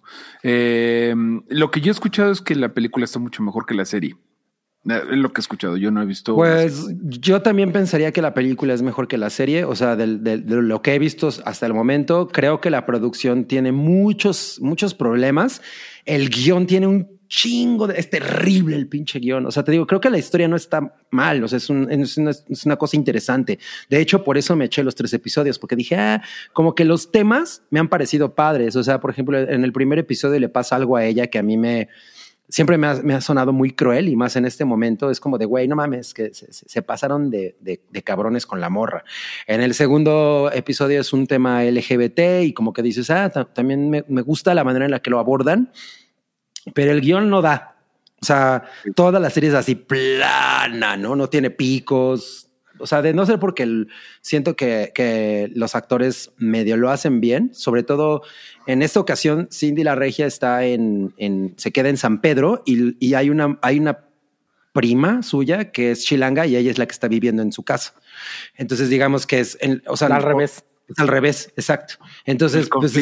Lo que yo he escuchado es que la película está mucho mejor que la serie. Es lo que he escuchado. Yo no he visto. Pues yo también pensaría que la película es mejor que la serie. O sea, de lo que he visto hasta el momento, creo que la producción tiene muchos problemas. El guión tiene un chingo es terrible el pinche guión. O sea, te digo, creo que la historia no está mal. O sea, es una cosa interesante. De hecho, por eso me eché los 3 episodios, porque dije, como que los temas me han parecido padres. O sea, por ejemplo, en el primer episodio le pasa algo a ella que a mí siempre me ha sonado muy cruel, y más en este momento es como de, güey, no mames, que se pasaron de cabrones con la morra. En el segundo episodio es un tema LGBT y como que dices, también me gusta la manera en la que lo abordan, pero el guión no da. O sea, toda la serie es así plana, ¿no? No tiene picos. O sea, de no ser porque siento que los actores medio lo hacen bien. Sobre todo en esta ocasión, Cindy la Regia está se queda en San Pedro y hay una prima suya que es chilanga y ella es la que está viviendo en su casa. Entonces, digamos que al revés. Es al revés, exacto. Entonces,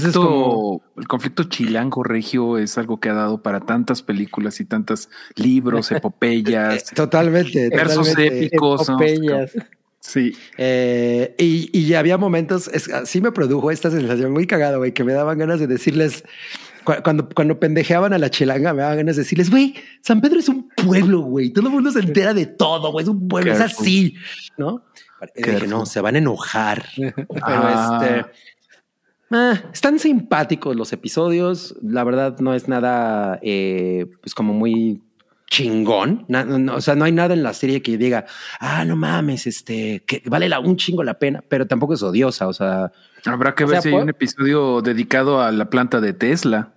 el conflicto chilango regio es algo que ha dado para tantas películas y tantos libros, epopeyas. Totalmente. Versos épicos. Epopeyas. ¿No? Sí. Y había momentos, sí me produjo esta sensación muy cagada, güey, que me daban ganas de decirles, cuando pendejeaban a la chilanga, me daban ganas de decirles, güey, San Pedro es un pueblo, güey, todo el mundo se entera de todo, güey, es un pueblo, es así, ¿no? Dije, no, se van a enojar. Pero están simpáticos los episodios. La verdad no es nada, pues como muy chingón. O sea, no hay nada en la serie que diga, no mames, que vale un chingo la pena, pero tampoco es odiosa. O sea, habrá que ver si hay un episodio dedicado a la planta de Tesla.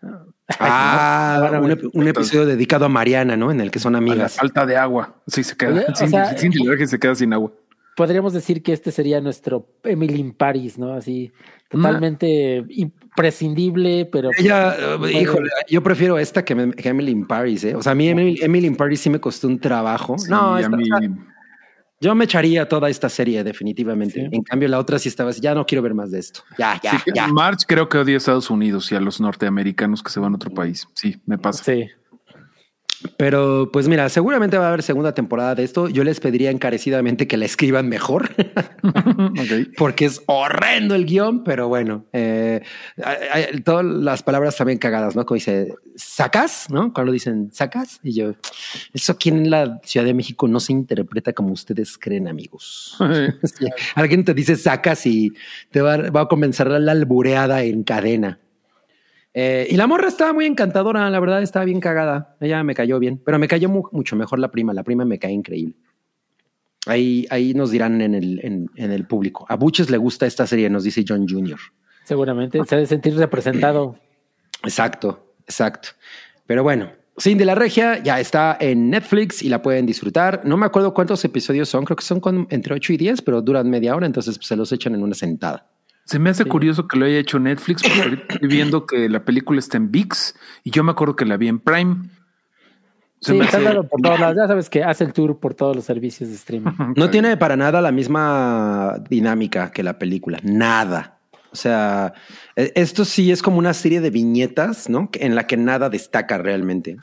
Un episodio dedicado a Mariana, ¿no? En el que son amigas. A la falta de agua. Sí, se queda. Cindy se queda sin agua. Podríamos decir que este sería nuestro Emily in Paris, ¿no? Así totalmente imprescindible, pero ella, híjole, yo prefiero esta que Emily in Paris, ¿eh? O sea, a mí Emily in Paris sí me costó un trabajo. Sí, a mí... Yo me echaría toda esta serie definitivamente. Sí. En cambio, la otra sí estaba así, ya no quiero ver más de esto. Ya. March creo que odia a Estados Unidos y a los norteamericanos que se van a otro país. Sí, me pasa. Sí. Pero pues mira, seguramente va a haber segunda temporada de esto. Yo les pediría encarecidamente que la escriban mejor porque es horrendo el guión, pero bueno, todas las palabras también cagadas, ¿no? Como dice, ¿sacas? ¿No? Cuando dicen ¿sacas? Y yo, eso aquí en la Ciudad de México no se interpreta como ustedes creen, amigos. Sí. Alguien te dice ¿sacas? Y te va a comenzar la albureada en cadena. Y la morra estaba muy encantadora, la verdad estaba bien cagada. Ella me cayó bien, pero me cayó mucho mejor la prima. La prima me cae increíble. Ahí nos dirán en el público. A Buches le gusta esta serie, nos dice John Jr. Seguramente se ha de sentir representado. Exacto. Pero bueno, Cindy la Regia ya está en Netflix y la pueden disfrutar. No me acuerdo cuántos episodios son, creo que son entre 8 y 10, pero duran media hora, entonces pues, se los echan en una sentada. Se me hace curioso que lo haya hecho Netflix, porque ahorita estoy viendo que la película está en ViX y yo me acuerdo que la vi en Prime. Está dado por todos lados. Ya sabes que hace el tour por todos los servicios de streaming. No tiene para nada la misma dinámica que la película. Nada. O sea, esto sí es como una serie de viñetas, ¿no? En la que nada destaca realmente.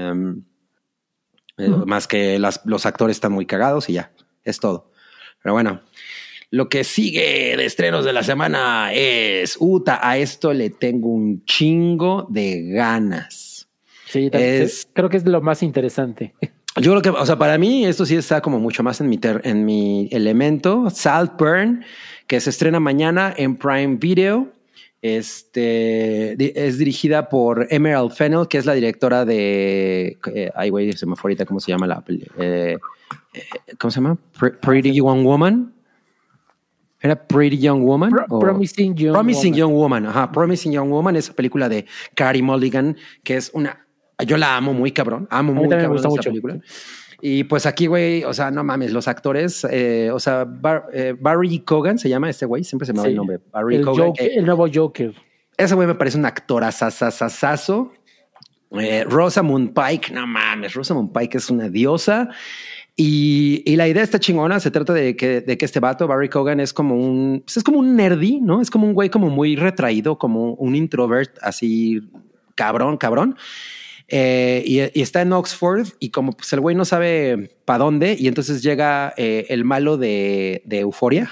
Más que los actores están muy cagados y ya. Es todo. Pero bueno. Lo que sigue de estrenos de la semana es a esto le tengo un chingo de ganas. Sí, creo que es lo más interesante. Yo creo que, o sea, para mí esto sí está como mucho más en mi elemento. Saltburn, que se estrena mañana en Prime Video. Es dirigida por Emerald Fennell, que es la directora de... güey, se me fue ahorita cómo se llama la... ¿cómo se llama? Pretty Young Woman. ¿Era Pretty Young Woman? Promising Young Woman. Ajá, Promising Young Woman, esa película de Carey Mulligan, que es una... Yo la amo muy cabrón. Amo muy cabrón me gusta esa mucho. película. Y pues aquí, güey, o sea, no mames, los actores, o sea, Barry Keoghan se llama este güey, siempre se me va el nombre. Barry Keoghan. El nuevo Joker. Ese güey me parece un actorazazazazo. Rosamund Pike, no mames, Rosamund Pike es una diosa. Y la idea está chingona. Se trata de que este vato, Barry Keoghan, es como es como un nerdy, ¿no? Es como un güey como muy retraído, como un introvert, así cabrón. Y está en Oxford y como pues el güey no sabe para dónde y entonces llega el malo de Euphoria.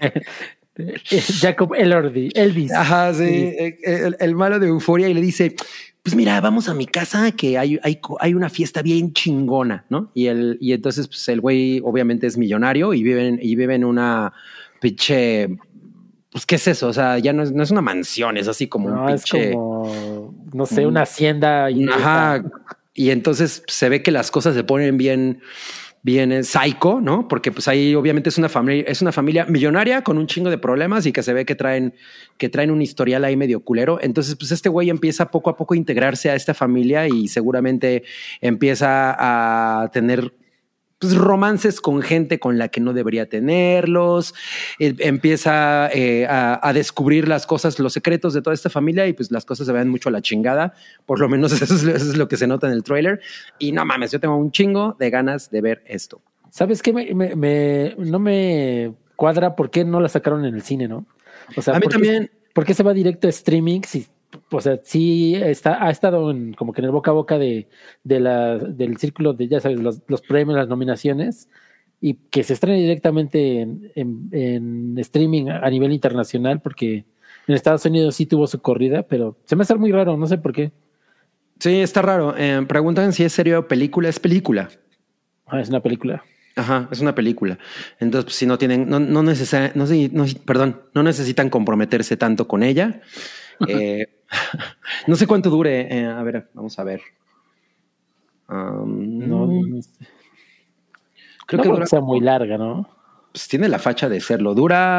Jacob Elvis. Ajá, sí. El malo de Euphoria y le dice, pues mira, vamos a mi casa que hay una fiesta bien chingona, ¿no? Y entonces pues el güey obviamente es millonario y vive en una pinche... Pues, ¿qué es eso? O sea, ya no es una mansión, es así como un pinche... Es como, no sé, una hacienda. Ajá. Y entonces se ve que las cosas se ponen bien psycho, ¿no? Porque pues ahí obviamente es una familia millonaria con un chingo de problemas y que se ve que traen un historial ahí medio culero. Entonces pues este güey empieza poco a poco a integrarse a esta familia y seguramente empieza a tener pues, romances con gente con la que no debería tenerlos, empieza a descubrir las cosas, los secretos de toda esta familia y pues las cosas se ven mucho a la chingada, por lo menos eso es lo que se nota en el tráiler y no mames, yo tengo un chingo de ganas de ver esto. ¿Sabes qué? No me cuadra por qué no la sacaron en el cine, ¿no? O sea, a mí también. ¿Por qué se va directo a streaming? O sea, sí ha estado como que en el boca a boca del círculo de, ya sabes, los premios, las nominaciones, y que se estrene directamente en streaming a nivel internacional, porque en Estados Unidos sí tuvo su corrida, pero se me hace muy raro, no sé por qué. Sí, está raro. Preguntan si es serio o película. Es película. Es una película. Ajá, es una película. Entonces, pues, si no tienen, no necesitan comprometerse tanto con ella. No sé cuánto dure. A ver, vamos a ver. No sé. Creo que dura, sea muy larga, ¿no? Pues tiene la facha de serlo.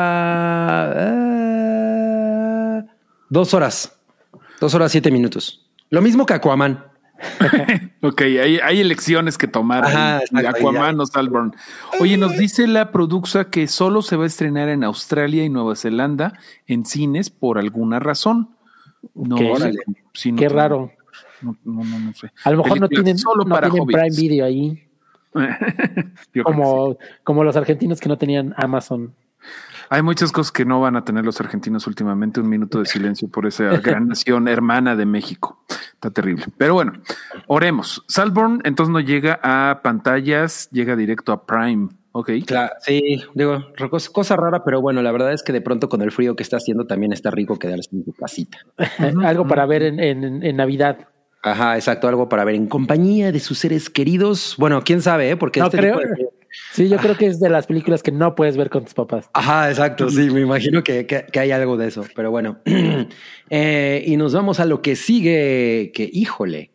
Dura 2 horas. 2 horas 7 minutos. Lo mismo que Aquaman. Ok, hay elecciones que tomar. Ajá, Aquaman o Saltburn. Oye, nos dice la Produxa que solo se va a estrenar en Australia y Nueva Zelanda en cines por alguna razón. No, sí, qué raro. No sé. A lo mejor no tienen Prime Video ahí. como los argentinos que no tenían Amazon. Hay muchas cosas que no van a tener los argentinos últimamente. Un minuto de silencio por esa gran nación hermana de México. Está terrible. Pero bueno, oremos. Saltburn entonces no llega a pantallas, llega directo a Prime. Ok. Claro, sí, digo, cosa rara, pero bueno, la verdad es que de pronto con el frío que está haciendo también está rico quedarse en tu casita. Algo para ver en Navidad. Ajá, exacto, algo para ver en compañía de sus seres queridos. Bueno, quién sabe, porque no creo. Sí, yo creo que es de las películas que no puedes ver con tus papás. Ajá, exacto, sí, me imagino que hay algo de eso, pero bueno. Y nos vamos a lo que sigue, que híjole.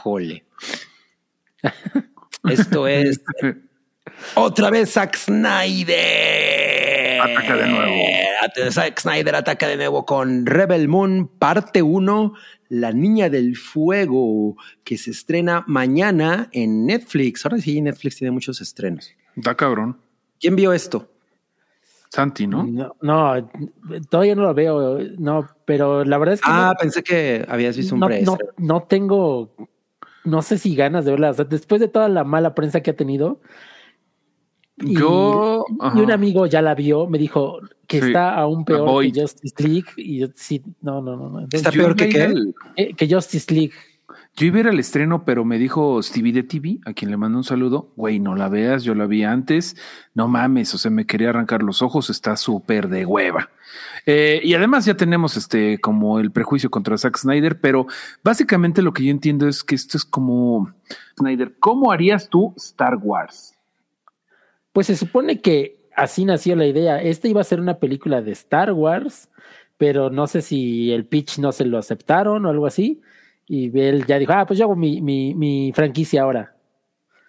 Esto es otra vez Zack Snyder. Ataca de nuevo. Zack Snyder ataca de nuevo con Rebel Moon, parte 1, La Niña del Fuego, que se estrena mañana en Netflix. Ahora sí, Netflix tiene muchos estrenos. Está cabrón. ¿Quién vio esto? Santi, ¿no? No, todavía no lo veo, no, pero la verdad es que... Pensé que habías visto un preestreno. No tengo, no sé si ganas de verla. O sea, después de toda la mala prensa que ha tenido, y un amigo ya la vio, me dijo que está aún peor que Justice League. Y sí, no. Entonces, ¿está peor que qué? Que Justice League. Yo iba a ir al estreno, pero me dijo Stevie de TV, a quien le mando un saludo. Güey, no la veas, yo la vi antes. No mames, o sea, me quería arrancar los ojos, está súper de hueva. Y además ya tenemos como el prejuicio contra Zack Snyder, pero básicamente lo que yo entiendo es que esto es como Snyder, ¿cómo harías tú Star Wars? Pues se supone que así nació la idea. Iba a ser una película de Star Wars, pero no sé si el pitch no se lo aceptaron o algo así. Y él ya dijo, pues yo hago mi franquicia ahora.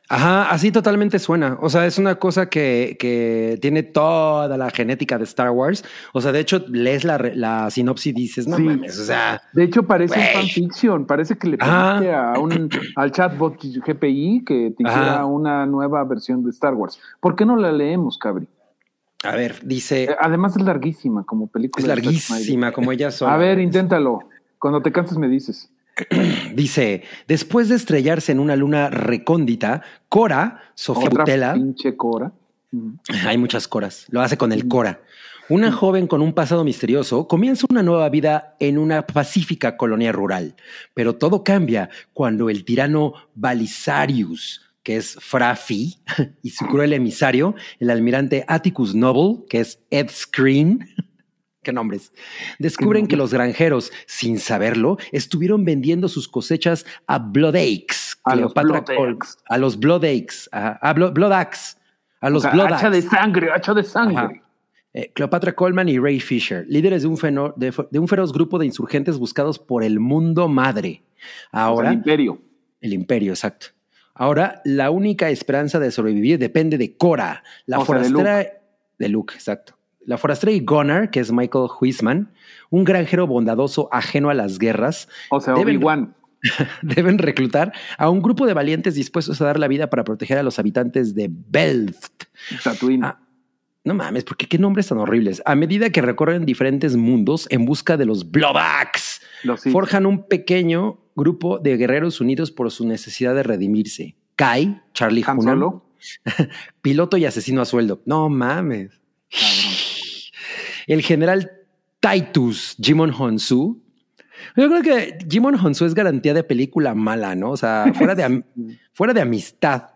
Ajá, así totalmente suena. O sea, es una cosa que tiene toda la genética de Star Wars. O sea, de hecho, lees la sinopsis y dices, no Sí. mames, o sea, De hecho, parece güey. un fanfiction. Parece que le Ajá. pediste al chatbot GPI que te hiciera Ajá. una nueva versión de Star Wars. ¿Por qué no la leemos, Cabri? a ver, dice, Además es larguísima como película. es de Zack larguísima como ella Snyder. sola. A ver, inténtalo. Cuando te canses me dices. Dice, después de estrellarse en una luna recóndita, Cora, Sofía Otra Boutella, pinche Cora. hay muchas Coras, lo hace con el Cora. Una joven con un pasado misterioso comienza una nueva vida en una pacífica colonia rural, pero todo cambia cuando el tirano Balisarius, que es Frafi, y su cruel emisario, el almirante Atticus Noble, que es Ed Skrein, qué nombres, descubren que los granjeros, sin saberlo, estuvieron vendiendo sus cosechas a Bloodakes, A los Cleopatra Bloodakes. a los Bloodakes, a Bloodaxe, a los O sea, Bloodaxe. hacha de sangre. Ajá. Cleopatra Coleman y Ray Fisher, líderes de un feroz grupo de insurgentes buscados por el mundo madre. Ahora, O sea, el imperio. el imperio, exacto. Ahora, la única esperanza de sobrevivir depende de Cora, la O sea, de forastera de Luke, exacto. La forastera y Gunnar, que es Michael Huisman, un granjero bondadoso ajeno a las guerras, O sea, deben- Obi-Wan. deben reclutar a un grupo de valientes dispuestos a dar la vida para proteger a los habitantes de Belft. Tatooine. Ah, no mames, porque qué nombres tan horribles. A medida que recorren diferentes mundos en busca de los Bloodaxe, Los Sith. forjan un pequeño grupo de guerreros unidos por su necesidad de redimirse. Kai, Charlie Han Hunnam, Solo. piloto y asesino a sueldo. No mames. Cabrón. El general Titus Jimon Honsu. Yo creo que Jimon Honsu es garantía de película mala, ¿no? O sea, fuera de amistad.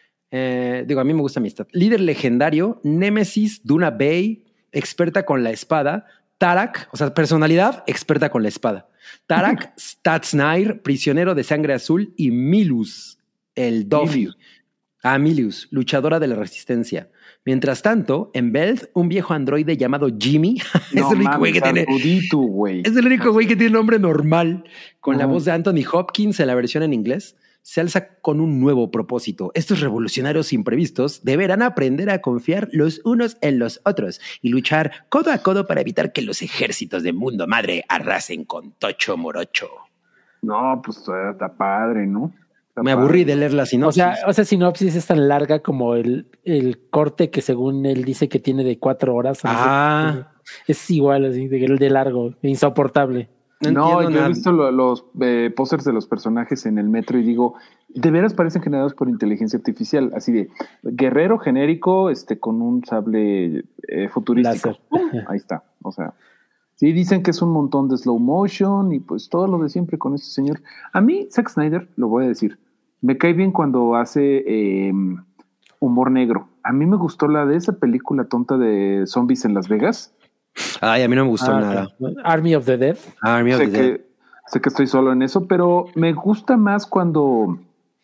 Digo, a mí me gusta amistad. Líder legendario, Némesis Duna Bay, experta con la espada. Tarak, o sea, personalidad, experta con la espada. Tarak Statsnair, prisionero de sangre azul. Y Milus, el Dofi. Milius. Milius, luchadora de la resistencia. Mientras tanto, en Belth, un viejo androide llamado Jimmy es el único güey que tiene. Artudito, güey. Es el único güey que tiene nombre normal, con la Ajá. voz de Anthony Hopkins en la versión en inglés. Se alza con un nuevo propósito. Estos revolucionarios imprevistos deberán aprender a confiar los unos en los otros y luchar codo a codo para evitar que los ejércitos de Mundo Madre arrasen con Tocho Morocho. No, pues está padre, ¿no? Está Me padre. aburrí de leer la O sinopsis. sea, sinopsis es tan larga como el corte que según él dice que tiene de 4 horas. o no sé. Ah. Es igual, así, de largo, insoportable. no No, entiendo yo nada. he visto los pósters de los personajes en el metro y digo, de veras parecen generados por inteligencia artificial, así de guerrero genérico, con un sable futurístico. Láser. ¡Pum! Ahí está. O sea, sí dicen que es un montón de slow motion y pues todo lo de siempre con este señor. A mí, Zack Snyder, lo voy a decir, me cae bien cuando hace humor negro. A mí me gustó la de esa película tonta de zombies en Las Vegas. Ay, a mí no me gustó nada. Army of the Dead. Army of the Dead. Sé que estoy solo en eso, pero me gusta más cuando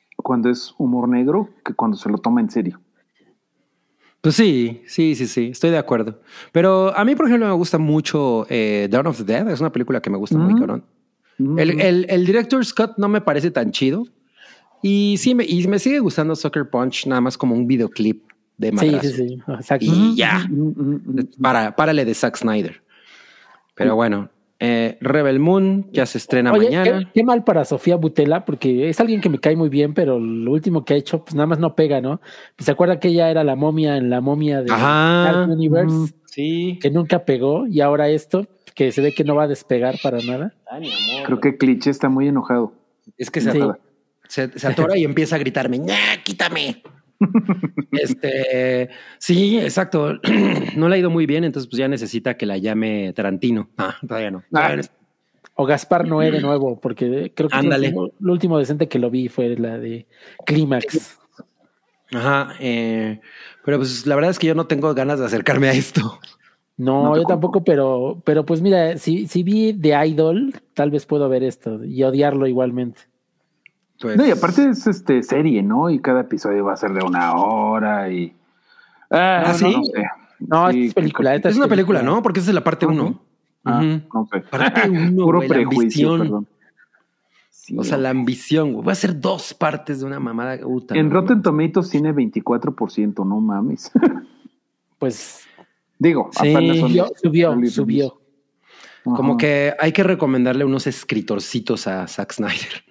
es humor negro que cuando se lo toma en serio. Pues sí, estoy de acuerdo. Pero a mí, por ejemplo, me gusta mucho Dawn of the Dead. Es una película que me gusta muy cabrón. El director Scott no me parece tan chido. Y sí, me sigue gustando Sucker Punch nada más como un videoclip de madrazo. Sí. Exacto. Y ya, párale de Zack Snyder. Pero bueno, Rebel Moon ya se estrena Oye, mañana. qué mal para Sofía Boutella, porque es alguien que me cae muy bien, pero lo último que ha hecho, pues nada más no pega, ¿no? Pues se acuerda que ella era la momia en la momia de Ajá. Dark Universe, Sí. que nunca pegó, y ahora esto, que se ve que no va a despegar para nada. Ay, mi amor. Creo que Cliché está muy enojado. Es que Sí. se atora y empieza a gritarme, ¡ña, quítame! Sí, exacto. No le ha ido muy bien, entonces pues ya necesita que la llame Tarantino. Todavía no. O Gaspar Noé de nuevo, porque creo que Ándale. lo último decente que lo vi fue la de Clímax. Ajá. Pero pues la verdad es que yo no tengo ganas de acercarme a esto. No, yo tampoco, pero pues mira, si vi The Idol, tal vez puedo ver esto y odiarlo igualmente. Pues, No, y aparte es serie, ¿no? Y cada episodio va a ser de 1 hora y... ¿sí? No sé. No, Sí, esta es película. es una película, ¿no? Porque esa es la parte 1. No sé. Parte 1, Puro güey, la prejuicio, ambición. perdón. Sí, O sea, la ambición, güey. Voy a hacer 2 partes de una mamada. en Rotten Tomatoes tiene 24%, no mames. Pues Digo, Sí, apenas son subió. Como Ajá. que hay que recomendarle unos escritorcitos a Zack Snyder.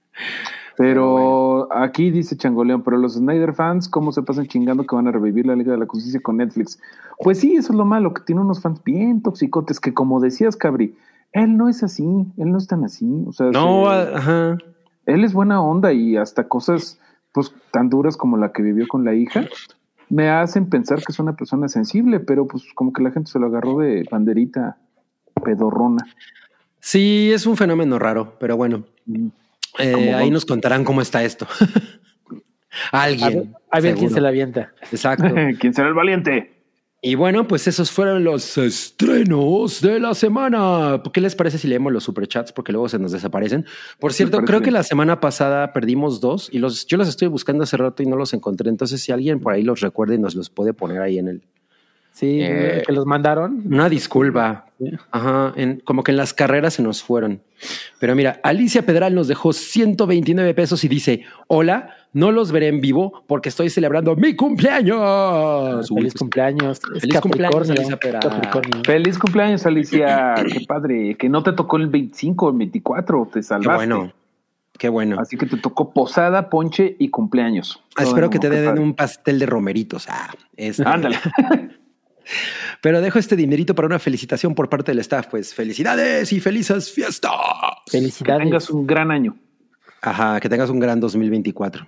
Pero aquí dice Changoleón, pero los Snyder fans, ¿cómo se pasan chingando que van a revivir la Liga de la Justicia con Netflix? Pues sí, eso es lo malo, que tiene unos fans bien toxicotes, que como decías, Cabri, él no es así, él no es tan así. O sea, No, ajá. él es buena onda y hasta cosas pues tan duras como la que vivió con la hija me hacen pensar que es una persona sensible, pero pues como que la gente se lo agarró de banderita pedorrona. Sí, es un fenómeno raro, pero bueno. Ahí nos contarán cómo está esto. Alguien. A ver quién seguro. se la avienta. Exacto. ¿Quién será el valiente? Y bueno, pues esos fueron los estrenos de la semana. ¿Qué les parece si leemos los superchats? Porque luego se nos desaparecen. Por cierto, parece creo que bien. la semana pasada perdimos 2 y yo los estoy buscando hace rato y no los encontré. Entonces, si alguien por ahí los recuerda y nos los puede poner ahí en el... Sí, que los mandaron. Una disculpa. Ajá, como que en las carreras se nos fueron. Pero mira, Alicia Pedral nos dejó 129 pesos y dice: hola, no los veré en vivo porque estoy celebrando mi cumpleaños. Feliz cumpleaños. Es Feliz cumpleaños, Capricornio, Alicia Pedral. Capricornio. Feliz cumpleaños, Alicia. Qué padre. Que no te tocó el 25 o el 24, te Qué salvaste. bueno. Qué bueno. Así que te tocó posada, ponche y cumpleaños. Espero que te Qué den padre. un pastel de romeritos. Ándale. Pero dejo este dinerito para una felicitación por parte del staff. Pues felicidades y felices fiestas. Que Felicidades. tengas un gran año. Ajá, que tengas un gran 2024.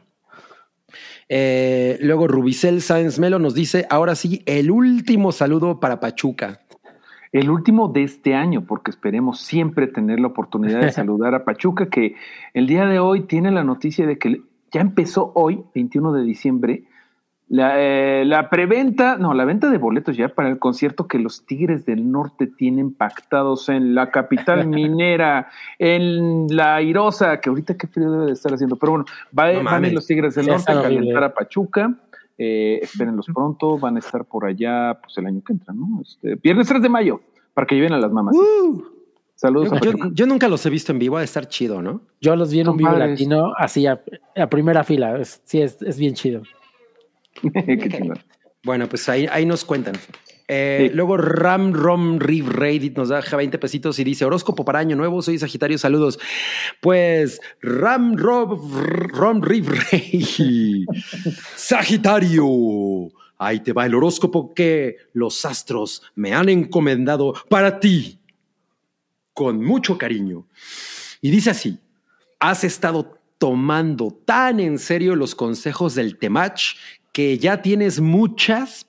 Luego Rubicel Sáenz Melo nos dice: ahora sí, el último saludo para Pachuca. El último de este año, porque esperemos siempre tener la oportunidad de saludar a Pachuca, que el día de hoy tiene la noticia de que ya empezó hoy, 21 de diciembre, la preventa, no, la venta de boletos ya para el concierto que los Tigres del Norte tienen pactados en la capital minera, en la Airosa, que ahorita qué frío debe de estar haciendo, pero bueno, van a ir los Tigres del Sí, Norte está a horrible. calentar a Pachuca. Espérenlos pronto, van a estar por allá pues el año que entra, ¿no? Viernes 3 de mayo, para que lleven a las mamás. Saludos a Pachuca. Yo nunca los he visto en vivo, ha de estar chido, ¿no? Yo los vi en un vivo Compadres. latino, así a primera fila. Sí, es bien chido. Qué chingón. Bueno, pues ahí nos cuentan. Sí. Luego Rom Riv Reddit nos da 20 pesitos y dice: horóscopo para año nuevo, soy Sagitario, saludos. Pues Rom Riv Reddit, Sagitario, ahí te va el horóscopo que los astros me han encomendado para ti, con mucho cariño. Y dice así: has estado tomando tan en serio los consejos del Temach que ya tienes muchas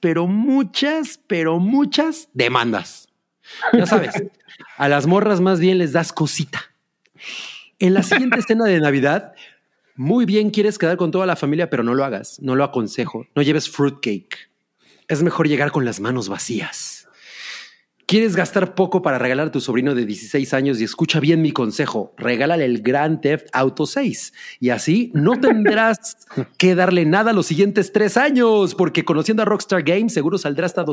demandas. Ya sabes, a las morras más bien les das cosita. En la siguiente escena de Navidad, muy bien quieres quedar con toda la familia, pero no lo hagas, no lo aconsejo. No lleves fruitcake. Es mejor llegar con las manos vacías. ¿Quieres gastar poco para regalar a tu sobrino de 16 años? Y escucha bien mi consejo, regálale el Grand Theft Auto 6 y así no tendrás que darle nada los siguientes 3 años, porque conociendo a Rockstar Games seguro saldrá hasta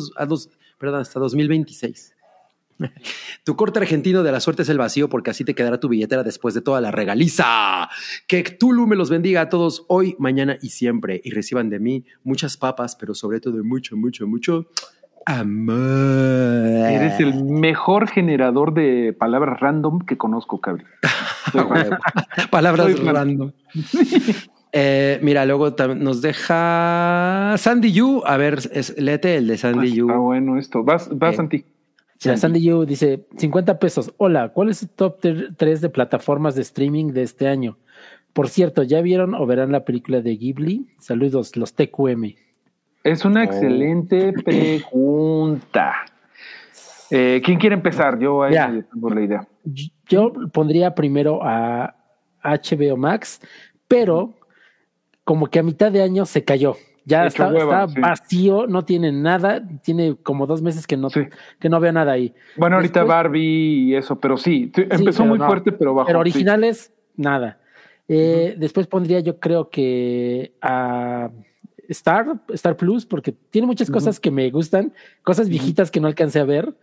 2026. Tu corte argentino de la suerte es el vacío, porque así te quedará tu billetera después de toda la regaliza. Que Cthulhu me los bendiga a todos hoy, mañana y siempre, y reciban de mí muchas papas, pero sobre todo mucho amor. Eres el mejor generador de palabras random que conozco, cabrón. Palabras Soy random. Mira, luego nos deja Sandy Yu. A ver, léete el de Sandy Yu. Está bueno esto. Vas Santi. Mira, Sandy Yu dice: 50 pesos. Hola, ¿cuál es el top 3 de plataformas de streaming de este año? Por cierto, ¿ya vieron o verán la película de Ghibli? Saludos, los TQM. Es una excelente pregunta. ¿Quién quiere empezar? Yo ahí tengo la idea. Yo pondría primero a HBO Max, pero como que a mitad de año se cayó. Ya está vacío, no tiene nada, tiene como 2 meses que no veo nada ahí. Bueno, ahorita después, Barbie y eso, pero sí, empezó pero muy fuerte, pero bajó. Pero originales, nada. Después pondría yo creo que a Star Plus, porque tiene muchas cosas que me gustan, cosas viejitas que no alcancé a ver,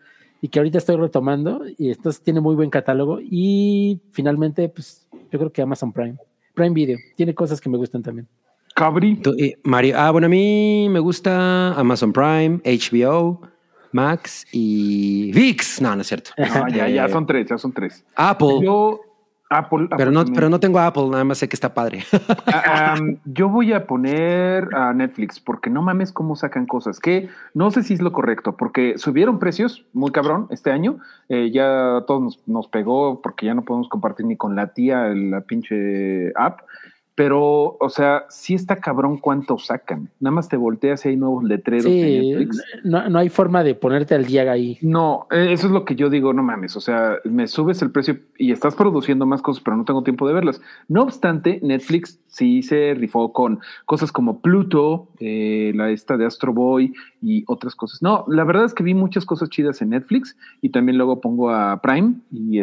y que ahorita estoy retomando, y entonces tiene muy buen catálogo, y finalmente, pues, yo creo que Amazon Prime Video, tiene cosas que me gustan también. Cabri. Mario, bueno, a mí me gusta Amazon Prime, HBO, Max y ViX. No, no es cierto. No, ya son tres. Apple. Apple pero no tengo Apple, nada más sé que está padre. Yo voy a poner a Netflix porque no mames cómo sacan cosas que no sé si es lo correcto porque subieron precios muy cabrón este año. Ya a todos nos pegó porque ya no podemos compartir ni con la tía la pinche app. Pero, o sea, sí está cabrón cuánto sacan. Nada más te volteas y hay nuevos letreros de Netflix. No hay forma de ponerte al día ahí. No, eso es lo que yo digo, no mames. O sea, me subes el precio y estás produciendo más cosas, pero no tengo tiempo de verlas. No obstante, Netflix sí se rifó con cosas como Pluto, la esta de Astro Boy y otras cosas. No, la verdad es que vi muchas cosas chidas en Netflix y también luego pongo a Prime y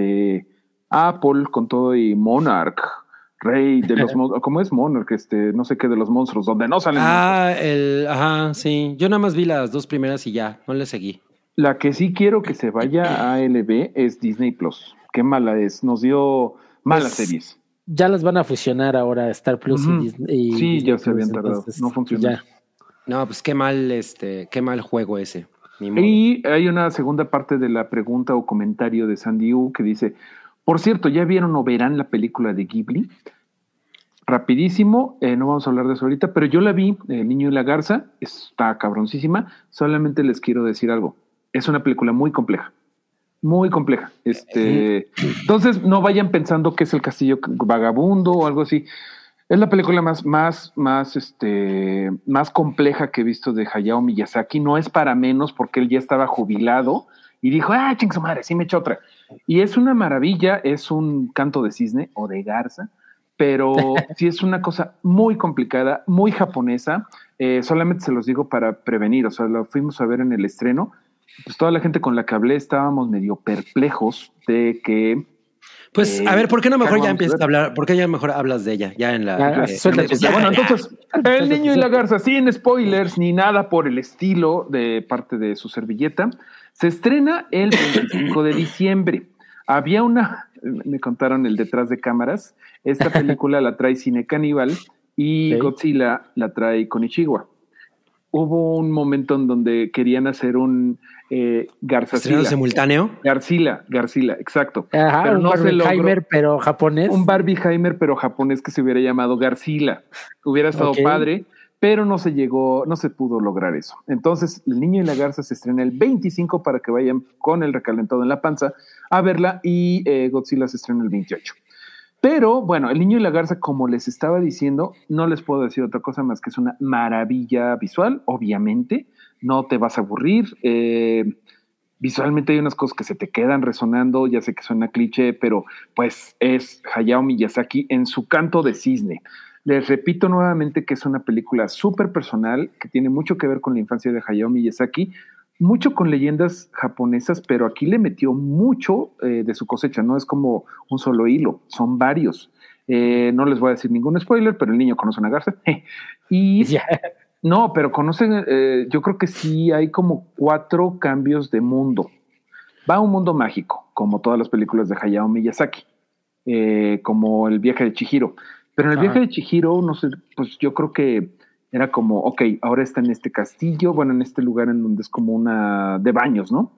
Apple con todo y Monarch. Rey de los ¿cómo es Monarch? No sé qué de los monstruos, donde no salen monstruos. Sí. Yo nada más vi las 2 primeras y ya, no le seguí. La que sí quiero que se vaya a ALB es Disney Plus. Qué mala es, nos dio malas series. Ya las van a fusionar ahora Star Plus y Disney. Sí, Disney ya se habían tardado, no funciona. No, pues qué mal juego ese. Y hay una segunda parte de la pregunta o comentario de Sandy U que dice: por cierto, ¿ya vieron o verán la película de Ghibli? Rapidísimo, no vamos a hablar de eso ahorita, pero yo la vi, El Niño y la Garza, está cabroncísima. Solamente les quiero decir algo. Es una película muy compleja. Muy compleja. Entonces, no vayan pensando que es El Castillo Vagabundo o algo así. Es la película más compleja que he visto de Hayao Miyazaki. No es para menos porque él ya estaba jubilado y dijo, ching su madre, sí me echo otra. Y es una maravilla, es un canto de cisne o de garza, pero sí es una cosa muy complicada, muy japonesa. Solamente se los digo para prevenir, o sea, lo fuimos a ver en el estreno. Pues toda la gente con la que hablé estábamos medio perplejos de que... Pues, a ver, ¿por qué no mejor ya empiezas a hablar? ¿Por qué ya mejor hablas de ella? Ya en la... Bueno, entonces, El Niño y la Garza, sin spoilers ni nada por el estilo de parte de su servilleta, se estrena el 25 de diciembre. Había me contaron el detrás de cámaras, esta película la trae Cine Caníbal y Godzilla la trae Konichiwa. Hubo un momento en donde querían hacer un Garzazilla. ¿Simultáneo? Garcila, exacto. Ajá, pero un no Barbieheimer, pero japonés. Un Barbieheimer, pero japonés que se hubiera llamado Garcila. Hubiera estado padre, pero no se pudo lograr eso. Entonces, El Niño y la Garza se estrena el 25 para que vayan con el recalentado en la panza a verla y Godzilla se estrena el 28. Pero bueno, El Niño y la Garza, como les estaba diciendo, no les puedo decir otra cosa más que es una maravilla visual, obviamente, no te vas a aburrir. Visualmente hay unas cosas que se te quedan resonando, ya sé que suena cliché, pero pues es Hayao Miyazaki en su canto de cisne. Les repito nuevamente que es una película súper personal, que tiene mucho que ver con la infancia de Hayao Miyazaki, mucho con leyendas japonesas, pero aquí le metió mucho de su cosecha, no es como un solo hilo, son varios. No les voy a decir ningún spoiler, pero el niño conoce una garza. No, pero conocen, yo creo que sí hay como 4 cambios de mundo. Va a un mundo mágico, como todas las películas de Hayao Miyazaki, como El viaje de Chihiro. Pero en El viaje de Chihiro, no sé, pues yo creo que era como, ahora está en este castillo, bueno, en este lugar en donde es como una de baños, ¿no?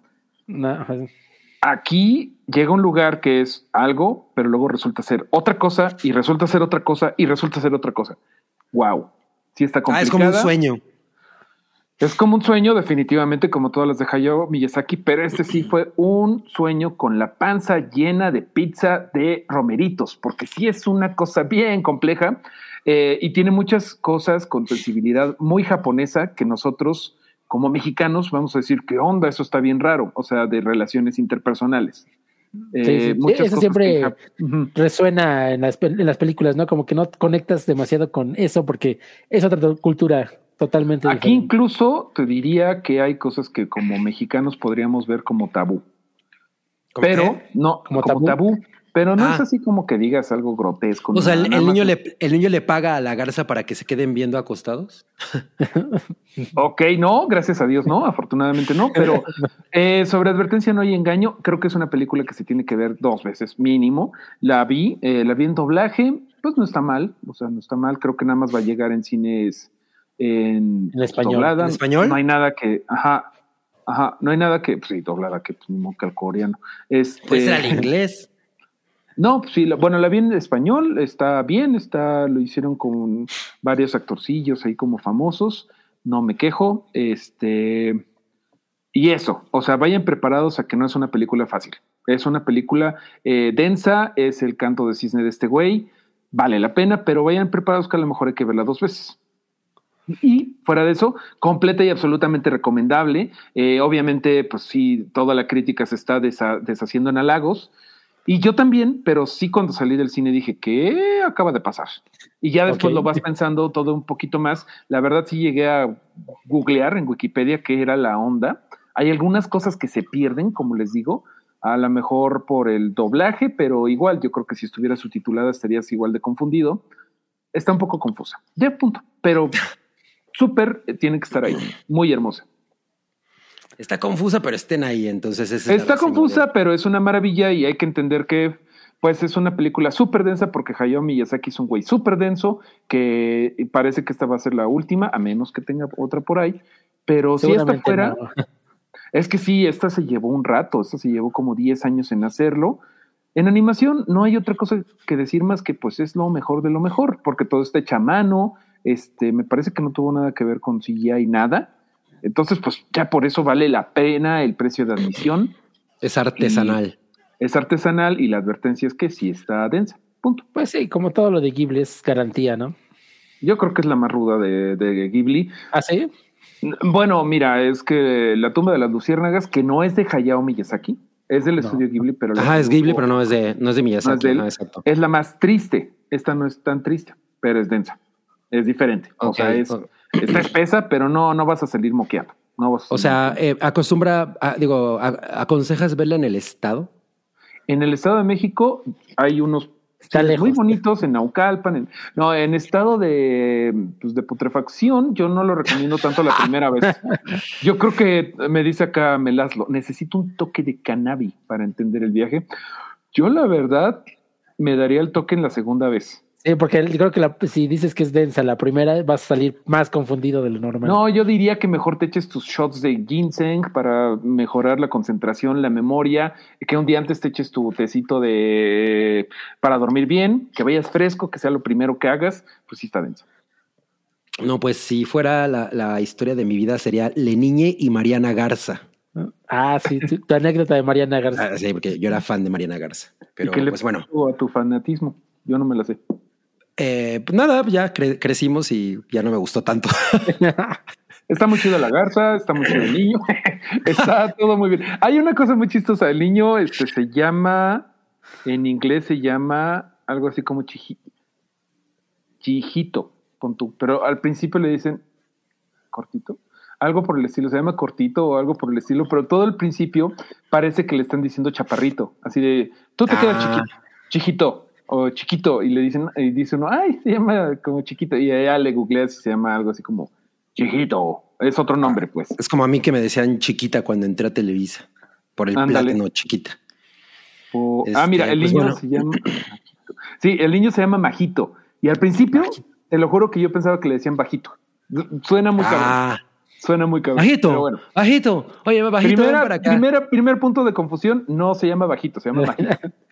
Aquí llega un lugar que es algo, pero luego resulta ser otra cosa, y resulta ser otra cosa, y resulta ser otra cosa. Wow. Sí está complicada. Es como un sueño. Es como un sueño, definitivamente, como todas las de Hayao Miyazaki, pero sí fue un sueño con la panza llena de pizza de romeritos, porque sí es una cosa bien compleja y tiene muchas cosas con sensibilidad muy japonesa que nosotros, como mexicanos, vamos a decir, ¿qué onda? Eso está bien raro, o sea, de relaciones interpersonales. Eso siempre resuena en las películas, ¿no? Como que no conectas demasiado con eso porque es otra cultura totalmente aquí diferente. Incluso te diría que hay cosas que como mexicanos podríamos ver como tabú. Pero no, como tabú, pero no es así como que digas algo grotesco. O sea, nada el más. niño le paga a la garza para que se queden viendo acostados. Ok, no, gracias a Dios, no, afortunadamente no, pero sobre Advertencia no hay engaño, creo que es una película que se tiene que ver 2 veces mínimo. La vi en doblaje, pues no está mal, o sea, no está mal, creo que nada más va a llegar en cines en español. doblada. ¿En español? No hay nada que, no hay nada que, pues sí, doblada, que pues, ni modo que al coreano. Puede ser al inglés. No, pues sí, la vi en español, está bien, lo hicieron con varios actorcillos ahí como famosos, no me quejo, y eso, o sea, vayan preparados a que no es una película fácil, es una película densa, es el canto de cisne de este güey, vale la pena, pero vayan preparados que a lo mejor hay que verla 2 veces. Y fuera de eso, completa y absolutamente recomendable. Obviamente, pues sí, toda la crítica se está deshaciendo en halagos. Y yo también, pero sí cuando salí del cine dije, ¿qué acaba de pasar? Y ya después lo vas pensando todo un poquito más. La verdad sí llegué a googlear en Wikipedia qué era la onda. Hay algunas cosas que se pierden, como les digo, a lo mejor por el doblaje, pero igual yo creo que si estuviera subtitulada estarías igual de confundido. Está un poco confusa. Ya, punto. Pero súper tiene que estar ahí. Muy hermosa. Está confusa, pero estén ahí, entonces está confusa, pero es una maravilla y hay que entender que pues es una película súper densa porque Hayao Miyazaki es un güey súper denso que parece que esta va a ser la última, a menos que tenga otra por ahí, pero si esta fuera, no. Es que sí, esta se llevó un rato, esta se llevó como 10 años en hacerlo. En animación no hay otra cosa que decir más que pues es lo mejor de lo mejor, porque todo está hecho a mano, me parece que no tuvo nada que ver con CGI y nada. Entonces, pues ya por eso vale la pena el precio de admisión. Es artesanal. Es artesanal y la advertencia es que sí está densa. Punto. Pues sí, como todo lo de Ghibli es garantía, ¿no? Yo creo que es la más ruda de Ghibli. ¿Ah, sí? Bueno, mira, es que La tumba de las luciérnagas, que no es de Hayao Miyazaki, es del estudio Ghibli, pero... es Ghibli, pero no es de Miyazaki. No es de él. Exacto. Es la más triste. Esta no es tan triste, pero es densa. Es diferente. Okay. O sea, está espesa, pero no vas a salir moqueando. ¿Aconsejas verla en el estado? En el Estado de México hay unos muy bonitos en Naucalpan. En estado de putrefacción, yo no lo recomiendo tanto la primera vez. Yo creo que me dice acá Melaslo, necesito un toque de cannabis para entender el viaje. Yo la verdad me daría el toque en la segunda vez. Sí, porque creo que si dices que es densa la primera, vas a salir más confundido de lo normal. No, yo diría que mejor te eches tus shots de ginseng para mejorar la concentración, la memoria, que un día antes te eches tu tecito para dormir bien, que vayas fresco, que sea lo primero que hagas, pues sí está densa. No, pues si fuera la historia de mi vida sería Leniñe y Mariana Garza. Ah, sí, tu anécdota de Mariana Garza. Sí, porque yo era fan de Mariana Garza. Pero ¿y qué le pues bueno. A tu fanatismo? Yo no me la sé. Pues nada, ya crecimos y ya no me gustó tanto. Está muy chido la garza, está muy chido el niño, está todo muy bien. Hay una cosa muy chistosa, el niño se llama, en inglés se llama algo así como Chijito, pero al principio le dicen cortito, algo por el estilo, se llama cortito o algo por el estilo, pero todo el principio parece que le están diciendo chaparrito, así de, tú te quedas chiquito. O chiquito, y dice uno, ay, se llama como chiquito, y allá le googleas y se llama algo así como chiquito, es otro nombre, pues. Es como a mí que me decían chiquita cuando entré a Televisa, por el plátano chiquita. Mira, el niño se llama Majito. Sí, el niño se llama Majito, y al principio, te lo juro que yo pensaba que le decían bajito. Suena muy cabrón. Suena muy cabrón. Bajito, pero bueno. bajito. Oye, bajito, ven para acá. Primer punto de confusión, no se llama bajito, se llama Majito.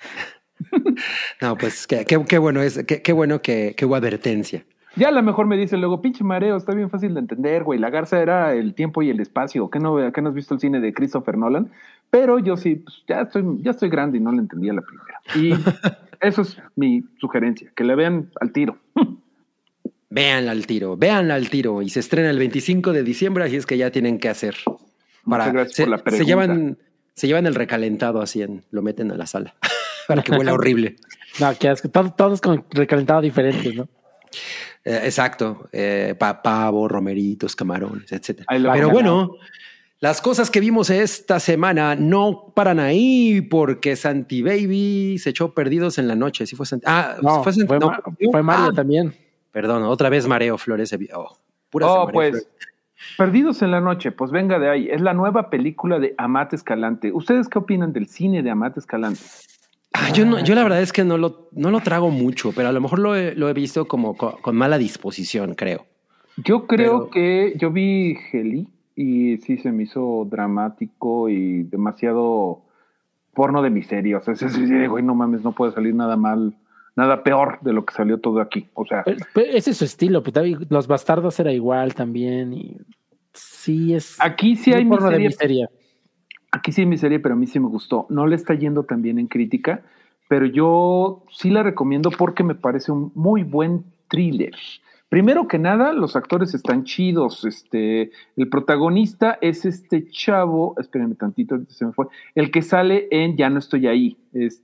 No, pues qué bueno es, qué bueno que hubo advertencia. Ya a lo mejor me dicen luego, pinche mareo, está bien fácil de entender, güey. La garza era el tiempo y el espacio. ¿Qué no has visto el cine de Christopher Nolan? Pero yo sí, pues, ya estoy grande y no le entendía la primera. Y eso es mi sugerencia, que le vean al tiro. Véanla al tiro. Y se estrena el 25 de diciembre, así es que ya tienen que hacer. Muchas gracias por la pregunta. Se llevan el recalentado así, lo meten a la sala. Para que huela horrible. No, qué asco. Todos con recalentado diferentes, ¿no? Exacto. Pavo, romeritos, camarones, etc. Pero bueno, Las cosas que vimos esta semana no paran ahí porque Santi Baby se echó Perdidos en la Noche. Sí fue Santi. No, fue Mario también. Perdón, otra vez mareo Flores. Pues Perdidos en la Noche, pues venga de ahí. Es la nueva película de Amat Escalante. ¿Ustedes qué opinan del cine de Amat Escalante? Yo la verdad es que no lo trago mucho, pero a lo mejor lo he visto como con mala disposición, creo. Yo creo que yo vi Heli y sí se me hizo dramático y demasiado porno de miseria. O sea, güey, no mames, no puede salir nada mal, nada peor de lo que salió todo aquí. O sea, pero ese es su estilo. Pues, Los Bastardos era igual también. Y sí es. Aquí sí hay porno de miseria. Aquí sí hay miseria, pero a mí sí me gustó. No le está yendo tan bien en crítica, pero yo sí la recomiendo porque me parece un muy buen thriller. Primero que nada, los actores están chidos. El protagonista es este chavo, espérenme tantito, se me fue, el que sale en Ya no estoy ahí.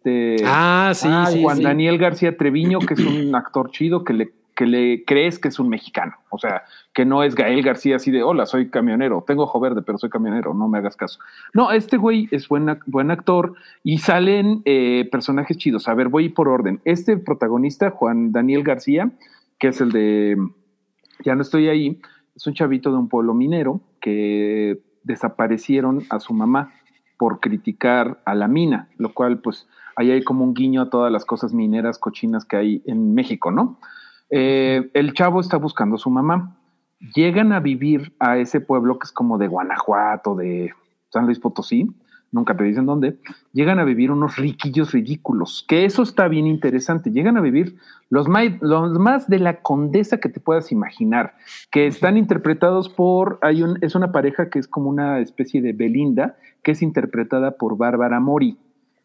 Juan Daniel García Treviño, que es un actor chido que le crees que es un mexicano. O sea, que no es Gael García así de, hola, soy camionero, tengo ojo verde, pero soy camionero, no me hagas caso. No, este güey es buen actor y salen personajes chidos. A ver, voy por orden. Este protagonista, Juan Daniel García, que es el de Ya no estoy ahí, es un chavito de un pueblo minero que desaparecieron a su mamá por criticar a la mina, lo cual pues ahí hay como un guiño a todas las cosas mineras cochinas que hay en México, ¿no? El chavo está buscando a su mamá. Llegan a vivir a ese pueblo que es como de Guanajuato, de San Luis Potosí, nunca te dicen dónde. Llegan a vivir unos riquillos ridículos, que eso está bien interesante. Llegan a vivir los más de la condesa que te puedas imaginar, que están interpretados por, es una pareja que es como una especie de Belinda, que es interpretada por Bárbara Mori,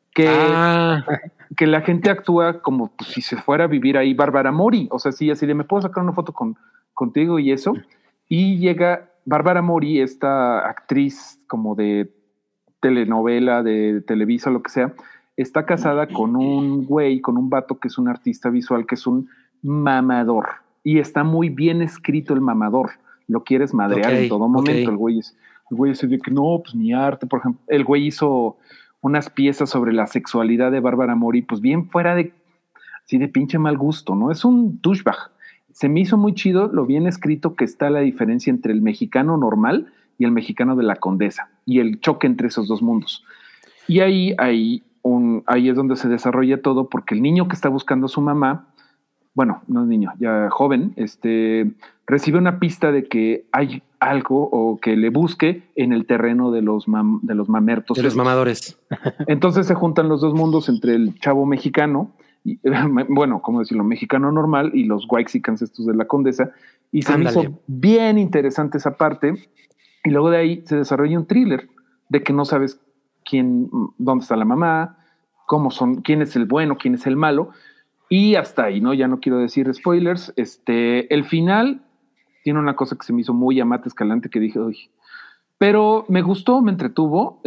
que la gente actúa como pues, si se fuera a vivir ahí Bárbara Mori, o sea, sí, así de me puedo sacar una foto contigo y eso, y llega Bárbara Mori, esta actriz como de telenovela, de Televisa, lo que sea, está casada con un güey, con un vato que es un artista visual, que es un mamador, y está muy bien escrito el mamador, lo quieres madrear en todo momento, el güey es de que no, pues mi arte, por ejemplo, el güey hizo unas piezas sobre la sexualidad de Bárbara Mori, pues bien fuera de, así de pinche mal gusto, ¿no? Es un douchebag. Se me hizo muy chido lo bien escrito que está la diferencia entre el mexicano normal y el mexicano de la condesa, y el choque entre esos dos mundos. Y ahí es donde se desarrolla todo, porque el niño que está buscando a su mamá, bueno, no es niño, ya joven, recibe una pista de que hay algo o que le busque en el terreno de los mamertos. De los mamadores. Entonces se juntan los dos mundos entre el chavo mexicano, y, bueno, ¿cómo decirlo? Mexicano normal y los whitexicans estos de la condesa, y se me hizo bien interesante esa parte. Y luego de ahí se desarrolla un thriller de que no sabes dónde está la mamá, quién es el bueno, quién es el malo, y hasta ahí, ¿no? Ya no quiero decir spoilers. El final tiene una cosa que se me hizo muy Amat Escalante que dije, uy, pero me gustó, me entretuvo,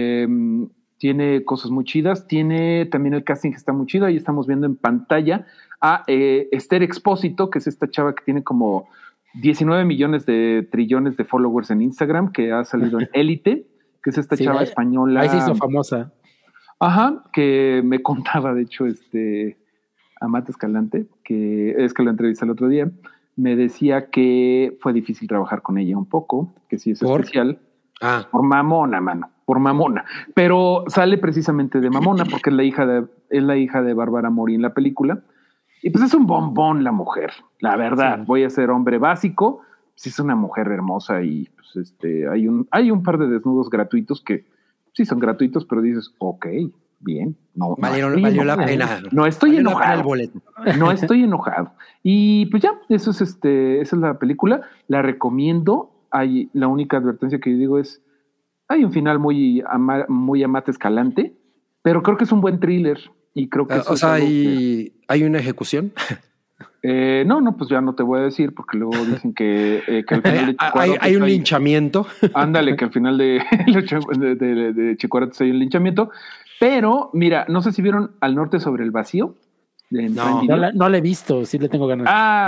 tiene cosas muy chidas, tiene también el casting que está muy chido. Ahí estamos viendo en pantalla a Esther Expósito, que es esta chava que tiene como 19 millones de trillones de followers en Instagram, que ha salido en Élite, que es esta chava española. Ahí se hizo famosa. Ajá, que me contaba, de hecho, Amat Escalante, que es que lo entrevisté el otro día, me decía que fue difícil trabajar con ella un poco, que sí es especial. Por mamona, mano, por mamona. Pero sale precisamente de mamona, porque es la hija de Bárbara Mori en la película. Y pues es un bombón la mujer, la verdad. Sí. Voy a ser hombre básico, sí es una mujer hermosa y pues hay un par de desnudos gratuitos que sí son gratuitos, pero dices, ok, bien. Valió la pena. No estoy enojado. No estoy enojado. Y pues ya, esa es la película. La recomiendo. La única advertencia que yo digo es, hay un final muy Amat Escalante, pero creo que es un buen thriller. Y creo que o sea, ¿hay una ejecución? No, pues ya no te voy a decir, porque luego dicen que al final de Chicuarotes hay un linchamiento. Ándale, que al final de Chicuarotes hay un linchamiento. Pero, mira, no sé si vieron Al Norte sobre el Vacío. En No. Prime Video. No la he visto, sí le tengo ganas.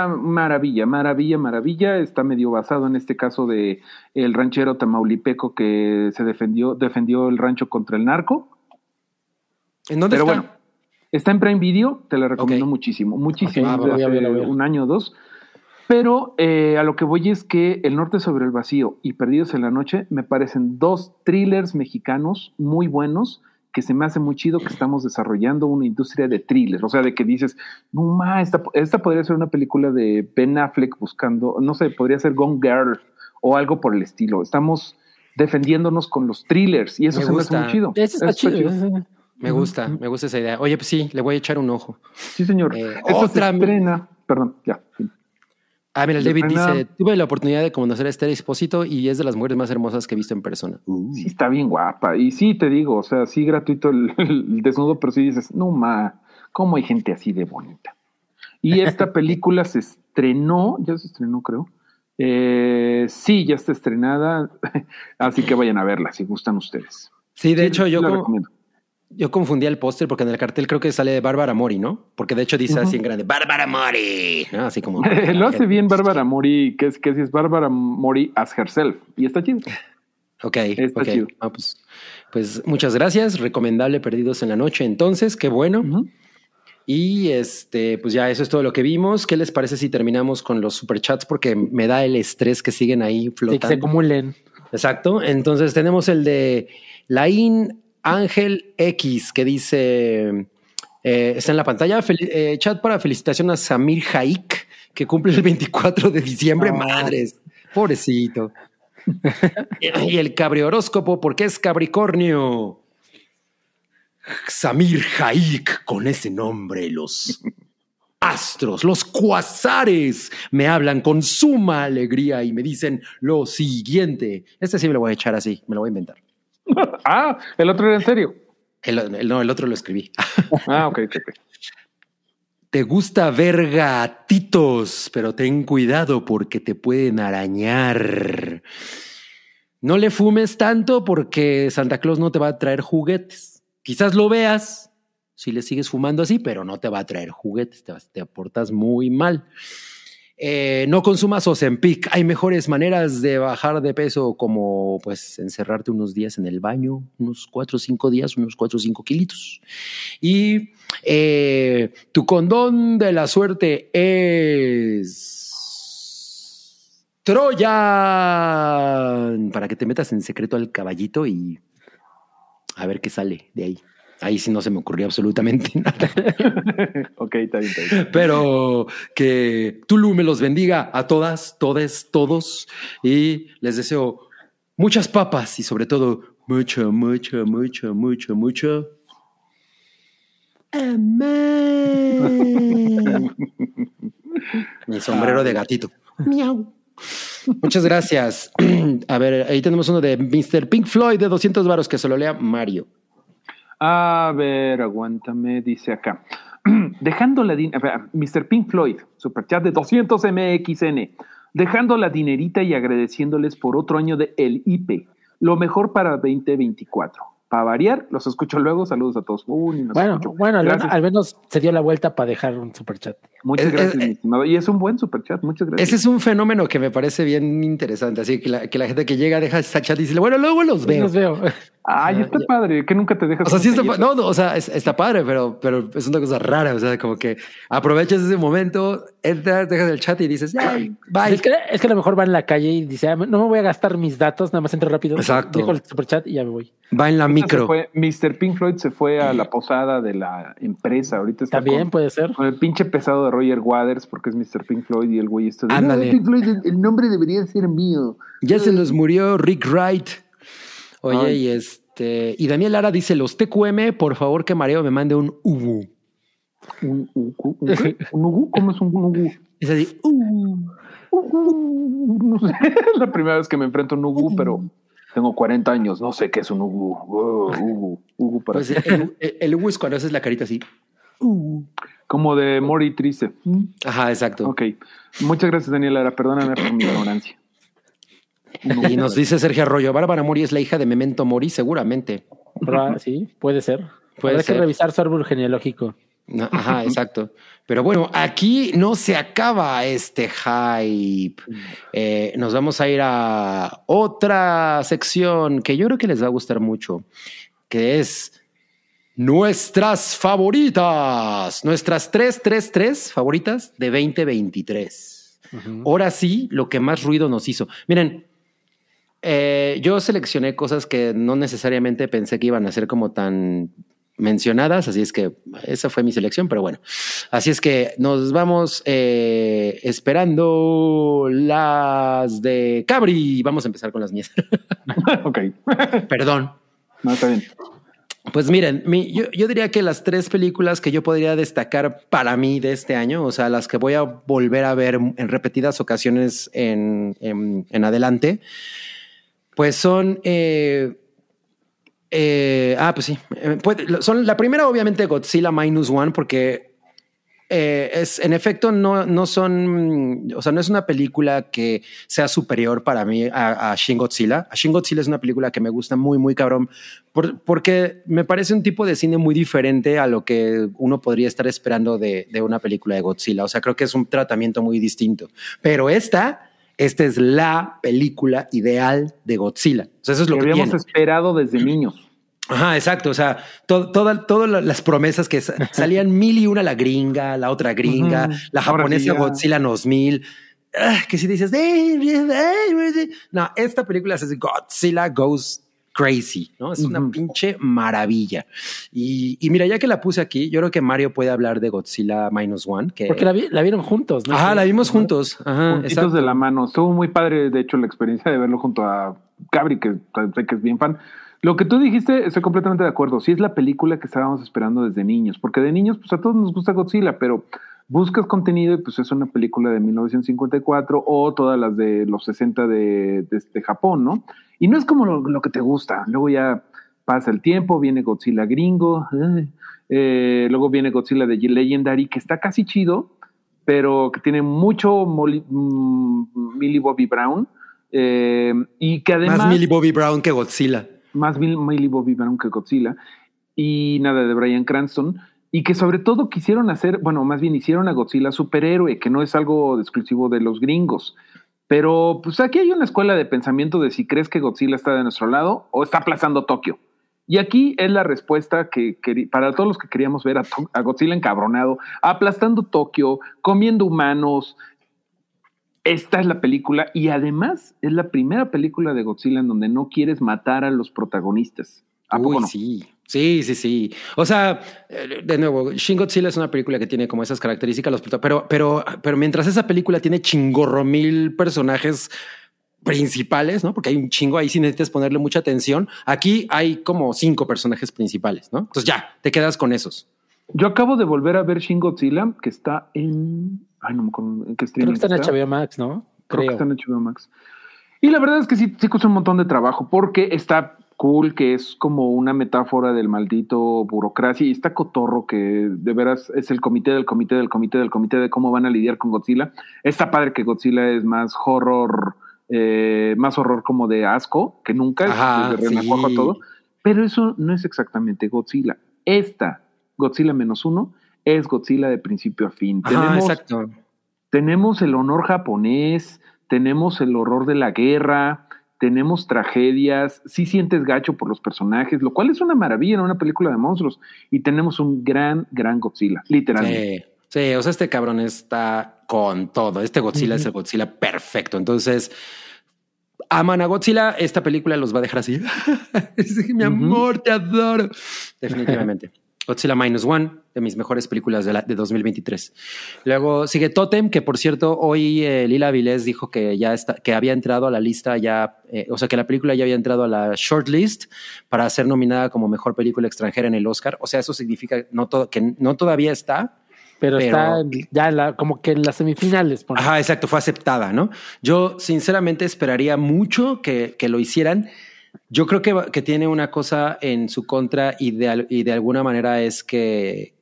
Maravilla. Está medio basado en este caso de el ranchero tamaulipeco que se defendió el rancho contra el narco. ¿En dónde Pero está? bueno, está en Prime Video, te la recomiendo Ok. muchísimo, Ok, desde voy a hace verla. un año o dos. Pero a lo que voy es que El Norte sobre el Vacío y Perdidos en la Noche me parecen dos thrillers mexicanos muy buenos que se me hace muy chido que estamos desarrollando una industria de thrillers. O sea, de que dices, no ma, esta podría ser una película de Ben Affleck buscando, no sé, podría ser Gone Girl o algo por el estilo. Estamos defendiéndonos con los thrillers y eso Me se me hace gusta. muy chido. Ese está Eso chido. Me gusta esa idea. Oye, pues sí, le voy a echar un ojo. Sí, señor. Esta Otra- se estrena. Perdón, ya. Fin. Ah, mira, el Se David estrena- dice, tuve la oportunidad de conocer a Esther Expósito y es de las mujeres más hermosas que he visto en persona. Sí, está bien guapa. Y sí, te digo, o sea, sí gratuito el desnudo, pero sí dices, no ma, ¿cómo hay gente así de bonita? Y esta película se estrenó, ya se estrenó, creo. Sí, ya está estrenada. Así que vayan a verla si gustan ustedes. Sí, de Sí, hecho, sí la recomiendo. yo confundía el póster porque en el cartel creo que sale Bárbara Mori, ¿no? Porque de hecho dice así en grande, Bárbara Mori, ¿no? Así como... Lo hace bien Bárbara Mori, que sí es Bárbara Mori as herself. Y está chido. Ok, Está ok. chido. Ah, pues muchas gracias. Recomendable Perdidos en la Noche. Entonces, qué bueno. Ujú. Y pues ya eso es todo lo que vimos. ¿Qué les parece si terminamos con los superchats? Porque me da el estrés que siguen ahí Sí, que se flotando. acumulen. Exacto. Entonces tenemos el de Laín Ángel X que dice, está en la pantalla, chat para felicitación a Samir Haik, que cumple el 24 de diciembre. No. Madres, pobrecito. Y el cabrioróscopo, porque es Capricornio. Samir Haik, con ese nombre, los astros, los cuasares me hablan con suma alegría y me dicen lo siguiente. Este sí me lo voy a echar así, me lo voy a inventar. Ah, el otro era en serio. No, el otro lo escribí. Ah, ok. Te gusta ver gatitos, pero ten cuidado porque te pueden arañar. No le fumes tanto porque Santa Claus no te va a traer juguetes. Quizás lo veas si le sigues fumando así, pero no te va a traer juguetes, te portas muy mal. No consumas Ozempic. Hay mejores maneras de bajar de peso, como pues encerrarte unos días en el baño, unos 4 o 5 días, unos 4 o 5 kilitos. Y tu condón de la suerte es Troyan, para que te metas en secreto al caballito y a ver qué sale de ahí. Ahí sí no se me ocurrió absolutamente nada. Ok, está bien. Pero que Tulu me los bendiga a todas, todes, todos. Y les deseo muchas papas y sobre todo mucho amor. Mi sombrero de gatito. Miau. Muchas gracias. A ver, ahí tenemos uno de Mr. Pink Floyd de 200 varos que se lo lea Mario. A ver, aguántame, dice acá. Dejando la Mr. Pink Floyd, superchat de 200 MXN. Dejando la dinerita y agradeciéndoles por otro año de El IP. Lo mejor para 2024. Para variar, los escucho luego. Saludos a todos. Bueno, al menos se dio la vuelta para dejar un superchat. Muchas gracias, mi estimado. Y es un buen superchat. Muchas gracias. Ese es un fenómeno que me parece bien interesante. Así que la gente que llega deja esta chat y dice, bueno, luego los veo. Los veo. Ay, está padre, que nunca te dejas. O sea, sí está padre, pero es una cosa rara. O sea, como que aprovechas ese momento, entras, dejas el chat y dices, ay, bye. Es que a lo mejor va en la calle y dice, no me voy a gastar mis datos, nada más entro rápido. Exacto. Dejo el superchat y ya me voy. Va en la micro. Mr. Pink Floyd se fue a la posada de la empresa. Ahorita está También puede ser. con el pinche pesado de Roger Waters, porque es Mr. Pink Floyd y el güey este de, ándale. No, Pink Floyd, el nombre debería ser mío. Ya se nos murió Rick Wright. Oye, Ay. y Daniel Lara dice, los TQM, por favor que Mareo me mande un ubu. ¿Un qué? ¿Un ugu? ¿Cómo es un ugu? Es así, No sé, es la primera vez que me enfrento a un ugu, pero tengo 40 años, no sé qué es un ugu. Ugu para pues el ubu es cuando haces la carita así. como de Mori triste. Ajá, exacto. Ok. Muchas gracias, Daniela. Perdóname por mi ignorancia. Y nos dice Sergio Arroyo, Bárbara Mori es la hija de Memento Mori, seguramente. Pero, sí, puede ser. Puede Habrá ser. que revisar su árbol genealógico. No, ajá, exacto. Pero bueno, aquí no se acaba este hype. Nos vamos a ir a otra sección que yo creo que les va a gustar mucho, que es nuestras favoritas, nuestras tres favoritas de 2023. Ahora sí, lo que más ruido nos hizo. Miren, yo seleccioné cosas que no necesariamente pensé que iban a ser como tan mencionadas, así es que esa fue mi selección, pero bueno, así es que nos vamos esperando las de Cabri. Vamos a empezar con las mías. Ok. Perdón. No, está bien. Pues miren, yo diría que las 3 películas que yo podría destacar para mí de este año, o sea, las que voy a volver a ver en repetidas ocasiones en adelante, pues son... pues sí. Son la primera, obviamente, Godzilla Minus One, porque es en efecto no son, o sea, no es una película que sea superior para mí a Shin Godzilla. Shin Godzilla es una película que me gusta muy, muy cabrón, porque me parece un tipo de cine muy diferente a lo que uno podría estar esperando de una película de Godzilla. O sea, creo que es un tratamiento muy distinto. Pero esta es la película ideal de Godzilla. O sea, eso es lo que habíamos tiene. esperado desde niños. Ajá, exacto. O sea, todas las promesas que salían 1001, la gringa, la otra gringa, la japonesa sí, Godzilla 2000. Que si dices, no, esta película es Godzilla Goes Crazy, ¿no? Es una pinche maravilla. Y mira, ya que la puse aquí, yo creo que Mario puede hablar de Godzilla Minus One. Porque la vieron juntos, ¿no? Ajá, la vimos juntos. Ajá, juntitos de la mano. Estuvo muy padre, de hecho, la experiencia de verlo junto a Cabri, que sé que es bien fan. Lo que tú dijiste, estoy completamente de acuerdo. Sí es la película que estábamos esperando desde niños, porque de niños, pues a todos nos gusta Godzilla, pero buscas contenido y pues es una película de 1954 o todas las de los 60 de Japón, ¿no? Y no es como lo que te gusta. Luego ya pasa el tiempo, viene Godzilla gringo, luego viene Godzilla de Legendary, que está casi chido, pero que tiene mucho Millie Bobby Brown, y que además... Más Millie Bobby Brown que Godzilla. Más Millie Bobby Brown que Godzilla, y nada de Bryan Cranston, y que sobre todo quisieron hacer, bueno, más bien hicieron a Godzilla superhéroe, que no es algo exclusivo de los gringos. Pero pues aquí hay una escuela de pensamiento de si crees que Godzilla está de nuestro lado o está aplazando Tokio. Y aquí es la respuesta que para todos los que queríamos ver a Godzilla encabronado, aplastando Tokio, comiendo humanos. Esta es la película, y además es la primera película de Godzilla en donde no quieres matar a los protagonistas. ¿A poco no? Sí. O sea, de nuevo, Shin Godzilla es una película que tiene como esas características, pero mientras esa película tiene chingorro mil personajes principales, ¿no? Porque hay un chingo ahí, si necesitas ponerle mucha atención. Aquí hay como 5 personajes principales, ¿no? Entonces ya, te quedas con esos. Yo acabo de volver a ver Shin Godzilla, que está en... Ay, no me acuerdo en qué streaming. Creo que está en HBO Max, ¿no? Creo que está en HBO Max. Y la verdad es que sí cuesta un montón de trabajo, porque está cool, que es como una metáfora del maldito burocracia, y está cotorro, que de veras es el comité del comité del comité del comité de cómo van a lidiar con Godzilla. Está padre que Godzilla es más horror como de asco, que nunca, ajá, de renacuajo a todo, pero eso no es exactamente Godzilla. Esta Godzilla -1 es Godzilla de principio a fin. Ajá, exacto. Tenemos el honor japonés, tenemos el horror de la guerra, tenemos tragedias, sí sientes gacho por los personajes, lo cual es una maravilla en una película de monstruos, y tenemos un gran Godzilla, literalmente. Sí, o sea, este cabrón está con todo. Este Godzilla es el Godzilla perfecto. Entonces, aman a Godzilla, esta película los va a dejar así. Mi amor, te adoro. Definitivamente. Godzilla -1, de mis mejores películas de 2023. Luego sigue Totem, que por cierto, hoy Lila Vilés dijo que ya que había entrado a la lista ya, o sea, que la película ya había entrado a la shortlist para ser nominada como mejor película extranjera en el Oscar. O sea, eso significa que no todavía está. Pero está ya como que en las semifinales. Ajá, exacto, fue aceptada, ¿no? Yo sinceramente esperaría mucho que lo hicieran. Yo creo que tiene una cosa en su contra, y de alguna manera es que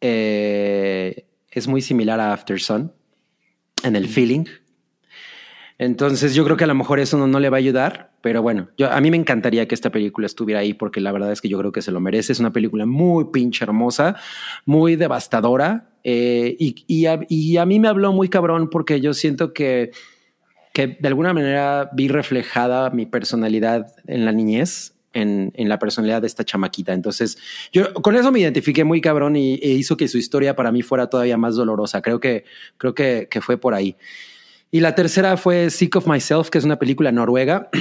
es muy similar a After Sun en el feeling. Entonces yo creo que a lo mejor eso no le va a ayudar, pero bueno, a mí me encantaría que esta película estuviera ahí porque la verdad es que yo creo que se lo merece. Es una película muy pinche hermosa, muy devastadora y a mí me habló muy cabrón porque yo siento que de alguna manera vi reflejada mi personalidad en la niñez. En la personalidad de esta chamaquita. Entonces yo con eso me identifiqué muy cabrón e hizo que su historia para mí fuera todavía más dolorosa. Creo que fue por ahí. Y la tercera fue Sick of Myself, que es una película noruega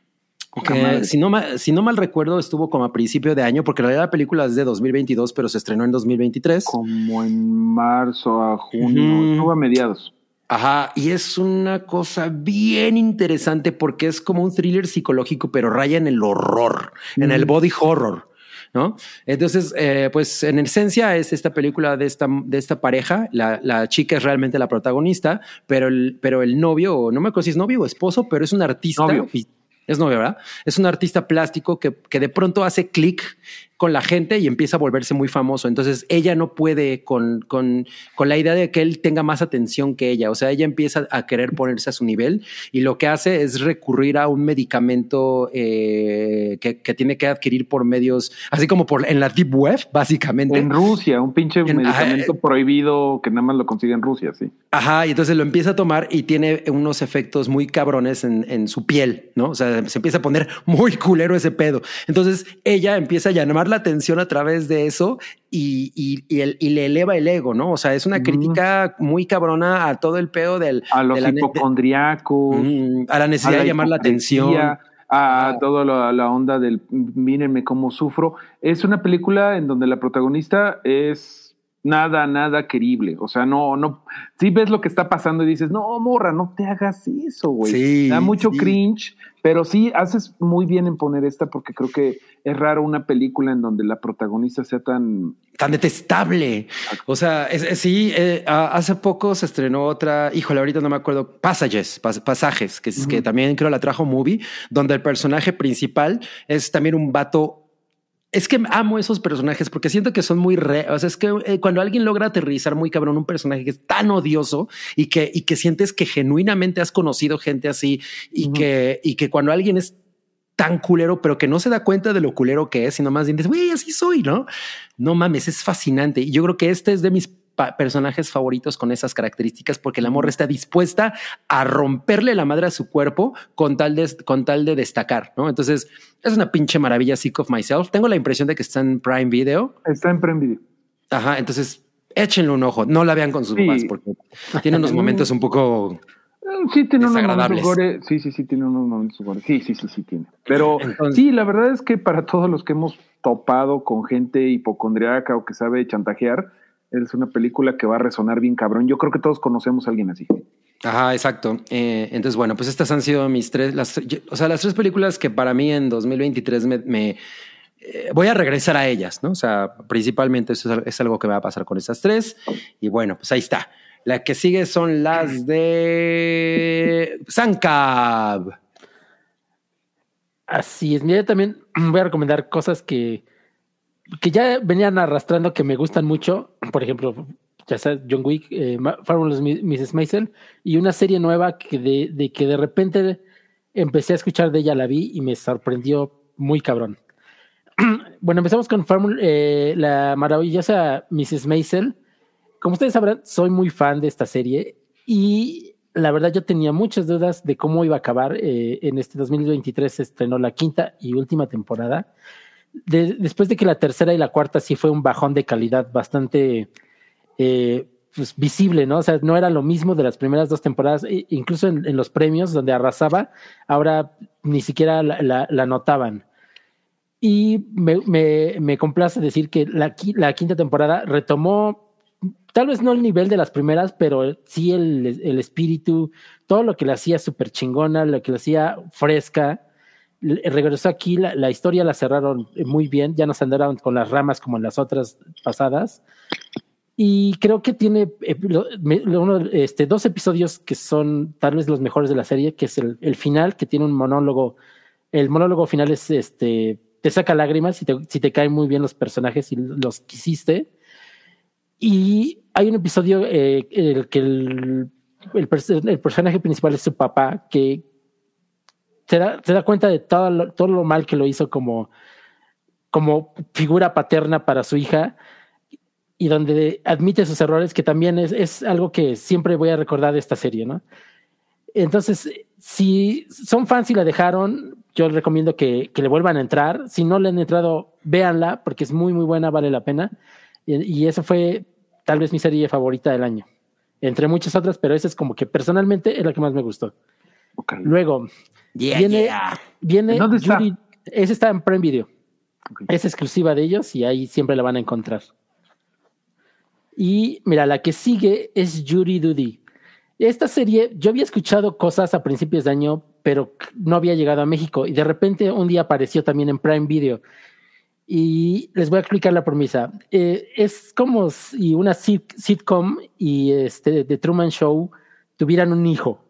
que si no mal recuerdo estuvo como a principio de año, porque la película es de 2022, pero se estrenó en 2023. Como en marzo a junio, estuvo a mediados. Ajá, y es una cosa bien interesante porque es como un thriller psicológico, pero raya en el horror, en el body horror, ¿no? Entonces, pues en esencia es esta película de esta pareja. La chica es realmente la protagonista, pero el novio, no me acuerdo si es novio o esposo, pero es un artista. Novio. Es novio, ¿verdad? Es un artista plástico que de pronto hace clic con la gente y empieza a volverse muy famoso. Entonces ella no puede con la idea de que él tenga más atención que ella. O sea, ella empieza a querer ponerse a su nivel y lo que hace es recurrir a un medicamento que tiene que adquirir por medios, así como en la Deep Web, básicamente. En Rusia, un pinche medicamento prohibido que nada más lo consigue en Rusia, sí. Ajá, y entonces lo empieza a tomar y tiene unos efectos muy cabrones en su piel, ¿no? O sea, se empieza a poner muy culero ese pedo. Entonces ella empieza a llamar la atención a través de eso y le eleva el ego, ¿no? O sea, es una crítica muy cabrona a todo el pedo a los hipocondriacos, a la necesidad de llamar la atención, a toda la onda del mírenme cómo sufro. Es una película en donde la protagonista es nada querible. O sea, no, sí ves lo que está pasando y dices, no, morra, no te hagas eso, güey. Sí, da mucho cringe, pero sí haces muy bien en poner esta porque creo que es raro una película en donde la protagonista sea tan detestable. O sea, hace poco se estrenó otra, híjole, ahorita no me acuerdo, Pasajes, que también creo la trajo Movie, donde el personaje principal es también un vato. Es que amo esos personajes porque siento que son muy o sea, es que cuando alguien logra aterrizar muy cabrón un personaje que es tan odioso y que sientes que genuinamente has conocido gente así y que cuando alguien es tan culero, pero que no se da cuenta de lo culero que es, sino más bien dices, güey, así soy, ¿no? No mames, es fascinante. Y yo creo que este es de mis personajes favoritos con esas características porque la morra está dispuesta a romperle la madre a su cuerpo con tal de destacar, ¿no? Entonces es una pinche maravilla Sick of Myself. Tengo la impresión de que está en Prime Video. Está en Prime Video. Ajá, entonces échenle un ojo. No la vean con sus papás porque tiene unos momentos un poco sí, tiene desagradables. Unos momentos gore. Sí, tiene unos momentos gore. Sí tiene. Pero entonces, sí, la verdad es que para todos los que hemos topado con gente hipocondriaca o que sabe chantajear, es una película que va a resonar bien cabrón. Yo creo que todos conocemos a alguien así. Ajá, exacto. Entonces, bueno, pues estas han sido mis las tres películas que para mí en 2023 voy a regresar a ellas, ¿no? O sea, principalmente eso es algo que me va a pasar con estas tres. Y bueno, pues ahí está. La que sigue son las de Sankab. Así es. Mira, también voy a recomendar cosas que ya venían arrastrando que me gustan mucho. Por ejemplo, ya sabes, John Wick, Fabulous Mrs. Maisel y una serie nueva que de repente empecé a escuchar de ella, la vi y me sorprendió muy cabrón. Bueno, empezamos con la maravillosa Mrs. Maisel. Como ustedes sabrán, soy muy fan de esta serie y la verdad yo tenía muchas dudas de cómo iba a acabar. En este 2023 se estrenó la quinta y última temporada. Después de que la tercera y la cuarta sí fue un bajón de calidad bastante pues visible, ¿no? O sea, no era lo mismo de las primeras dos temporadas, incluso en los premios donde arrasaba, ahora ni siquiera la notaban. Y me complace decir que la quinta temporada retomó, tal vez no el nivel de las primeras, pero sí el espíritu, todo lo que le hacía súper chingona, lo que le hacía fresca. Regresó aquí, la historia la cerraron muy bien, ya no se andaron con las ramas como en las otras pasadas. Y creo que tiene dos episodios que son tal vez los mejores de la serie, que es el final, que tiene un monólogo. El monólogo final es te saca lágrimas si te caen muy bien los personajes y los quisiste. Y hay un episodio el que el personaje principal es su papá, que se da cuenta de todo lo mal que lo hizo como figura paterna para su hija, y donde admite sus errores, que también es algo que siempre voy a recordar de esta serie, ¿no? Entonces, si son fans y la dejaron, yo les recomiendo que le vuelvan a entrar. Si no le han entrado, véanla, porque es muy, muy buena, vale la pena. Y eso fue tal vez mi serie favorita del año, entre muchas otras, pero esa es como que personalmente es la que más me gustó. Okay. Luego, viene ¿dónde está? Judy, esa está en Prime Video. Okay. Es exclusiva de ellos y ahí siempre la van a encontrar. Y mira, la que sigue es Judy Duty. Esta serie, yo había escuchado cosas a principios de año, pero no había llegado a México, y de repente un día apareció también en Prime Video. Y les voy a explicar la premisa. Es como si una sitcom y The Truman Show tuvieran un hijo.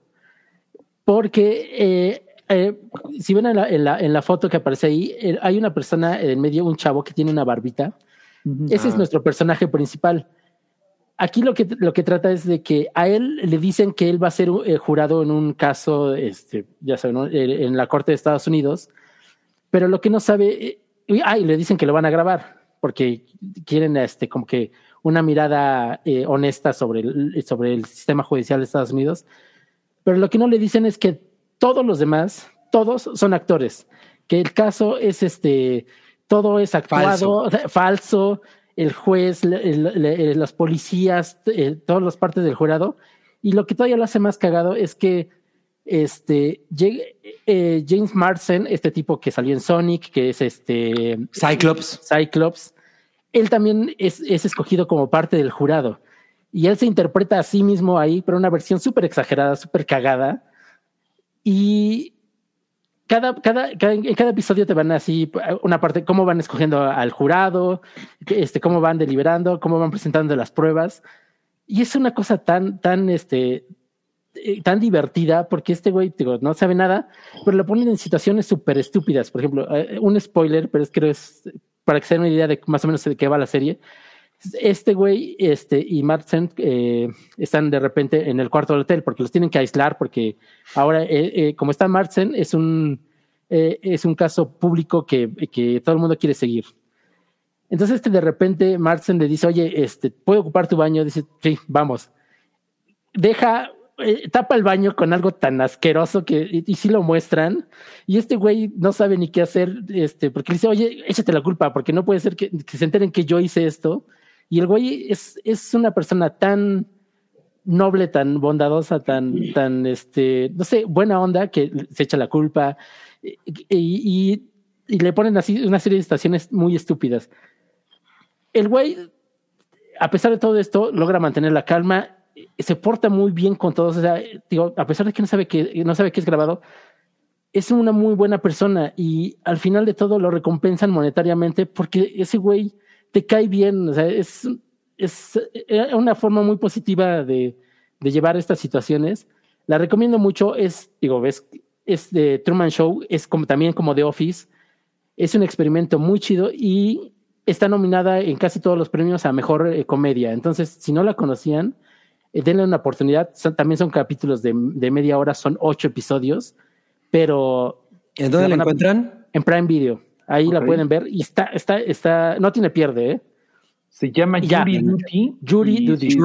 Porque si ven en la foto que aparece ahí, hay una persona en medio, un chavo que tiene una barbita. Ese es nuestro personaje principal. Aquí lo que trata es de que a él le dicen que él va a ser jurado en un caso, ya saben, ¿no? En la Corte de Estados Unidos, pero lo que no sabe, y le dicen que lo van a grabar, porque quieren como que una mirada honesta sobre el sistema judicial de Estados Unidos, pero lo que no le dicen es que todos los demás, todos son actores, que el caso es todo es actuado, falso, el juez, los policías, todas las partes del jurado. Y lo que todavía lo hace más cagado es que James Marsden, este tipo que salió en Sonic, que es Cyclops, él también es escogido como parte del jurado. Y él se interpreta a sí mismo ahí, pero una versión súper exagerada, súper cagada. Y en cada episodio te van así una parte, cómo van escogiendo al jurado, cómo van deliberando, cómo van presentando las pruebas. Y es una cosa tan divertida, porque güey, no sabe nada, pero lo ponen en situaciones súper estúpidas. Por ejemplo, un spoiler, pero creo es para que se den una idea de más o menos de qué va la serie. Güey y Marsden están de repente en el cuarto del hotel porque los tienen que aislar, porque ahora como está Marsden es un caso público que todo el mundo quiere seguir. Entonces de repente Marsden le dice, oye, ¿puedo ocupar tu baño? Dice, sí, vamos. Tapa el baño con algo tan asqueroso y sí lo muestran, y güey no sabe ni qué hacer, porque le dice, oye, échate la culpa, porque no puede ser que se enteren que yo hice esto. Y el güey es una persona tan noble, tan bondadosa, tan no sé, buena onda, que se echa la culpa y le ponen así una serie de situaciones muy estúpidas. El güey, a pesar de todo esto, logra mantener la calma, se porta muy bien con todos. O sea, a pesar de que no sabe que es grabado, es una muy buena persona, y al final de todo lo recompensan monetariamente porque ese güey te cae bien. O sea, es una forma muy positiva de llevar estas situaciones. La recomiendo mucho. Es de Truman Show, es también como The Office. Es un experimento muy chido y está nominada en casi todos los premios a mejor comedia. Entonces, si no la conocían, denle una oportunidad. También son capítulos de media hora, son 8 episodios, pero ¿en dónde la encuentran? En Prime Video. Ahí la pueden ver y está, no tiene pierde, Se llama Judy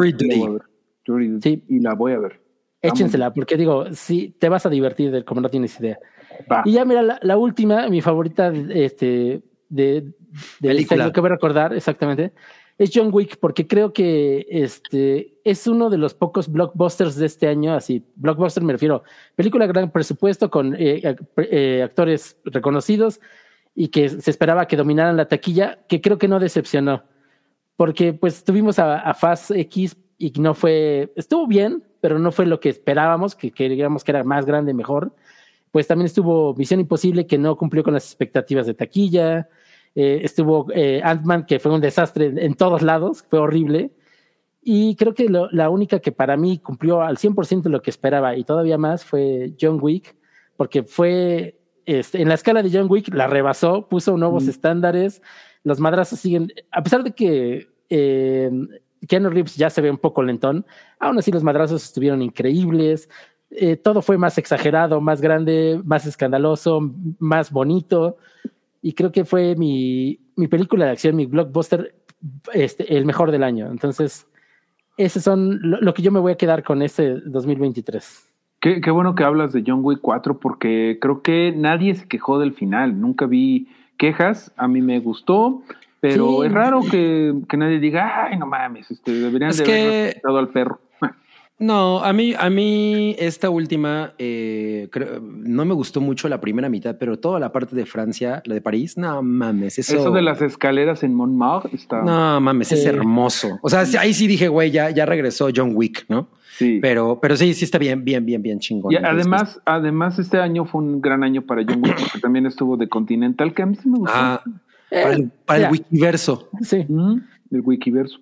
Duty. Sí, y la voy a ver. Échensela, porque sí, te vas a divertir como no tienes idea. Va. Y ya mira, la última, mi favorita de película que voy a recordar exactamente, es John Wick, porque creo que es uno de los pocos blockbusters de este año. Así, blockbuster me refiero, película gran presupuesto con actores reconocidos y que se esperaba que dominaran la taquilla, que creo que no decepcionó, porque pues tuvimos a Fast X y estuvo bien, pero no fue lo que esperábamos, que digamos que era más grande, mejor. Pues también estuvo Misión Imposible, que no cumplió con las expectativas de taquilla. Estuvo Ant-Man, que fue un desastre en todos lados, fue horrible. Y creo que la única que para mí cumplió al 100% lo que esperaba y todavía más fue John Wick, porque fue en la escala de John Wick la rebasó, puso nuevos estándares. Los madrazos siguen, a pesar de que Keanu Reeves ya se ve un poco lentón. Aún así, los madrazos estuvieron increíbles. Todo fue más exagerado, más grande, más escandaloso, más bonito. Y creo que fue mi película de acción, mi blockbuster, el mejor del año. Entonces, esos son lo que yo me voy a quedar con este 2023. Qué bueno que hablas de John Wick 4 porque creo que nadie se quejó del final. Nunca vi quejas. A mí me gustó, pero Sí. es raro que nadie diga, ay, no mames, deberían Es de que- haber respetado al perro. No, a mí esta última no me gustó mucho la primera mitad, pero toda la parte de Francia, la de París, no mames, Eso de las escaleras en Montmartre está... no mames, es hermoso. O sea, ahí sí dije, güey, ya regresó John Wick, ¿no? Sí. Pero sí está bien chingón. Y Entonces, además este año fue un gran año para John Wick porque también estuvo de Continental, que a mí sí me gustó. para el Wikiverso. Sí. El Wikiverso.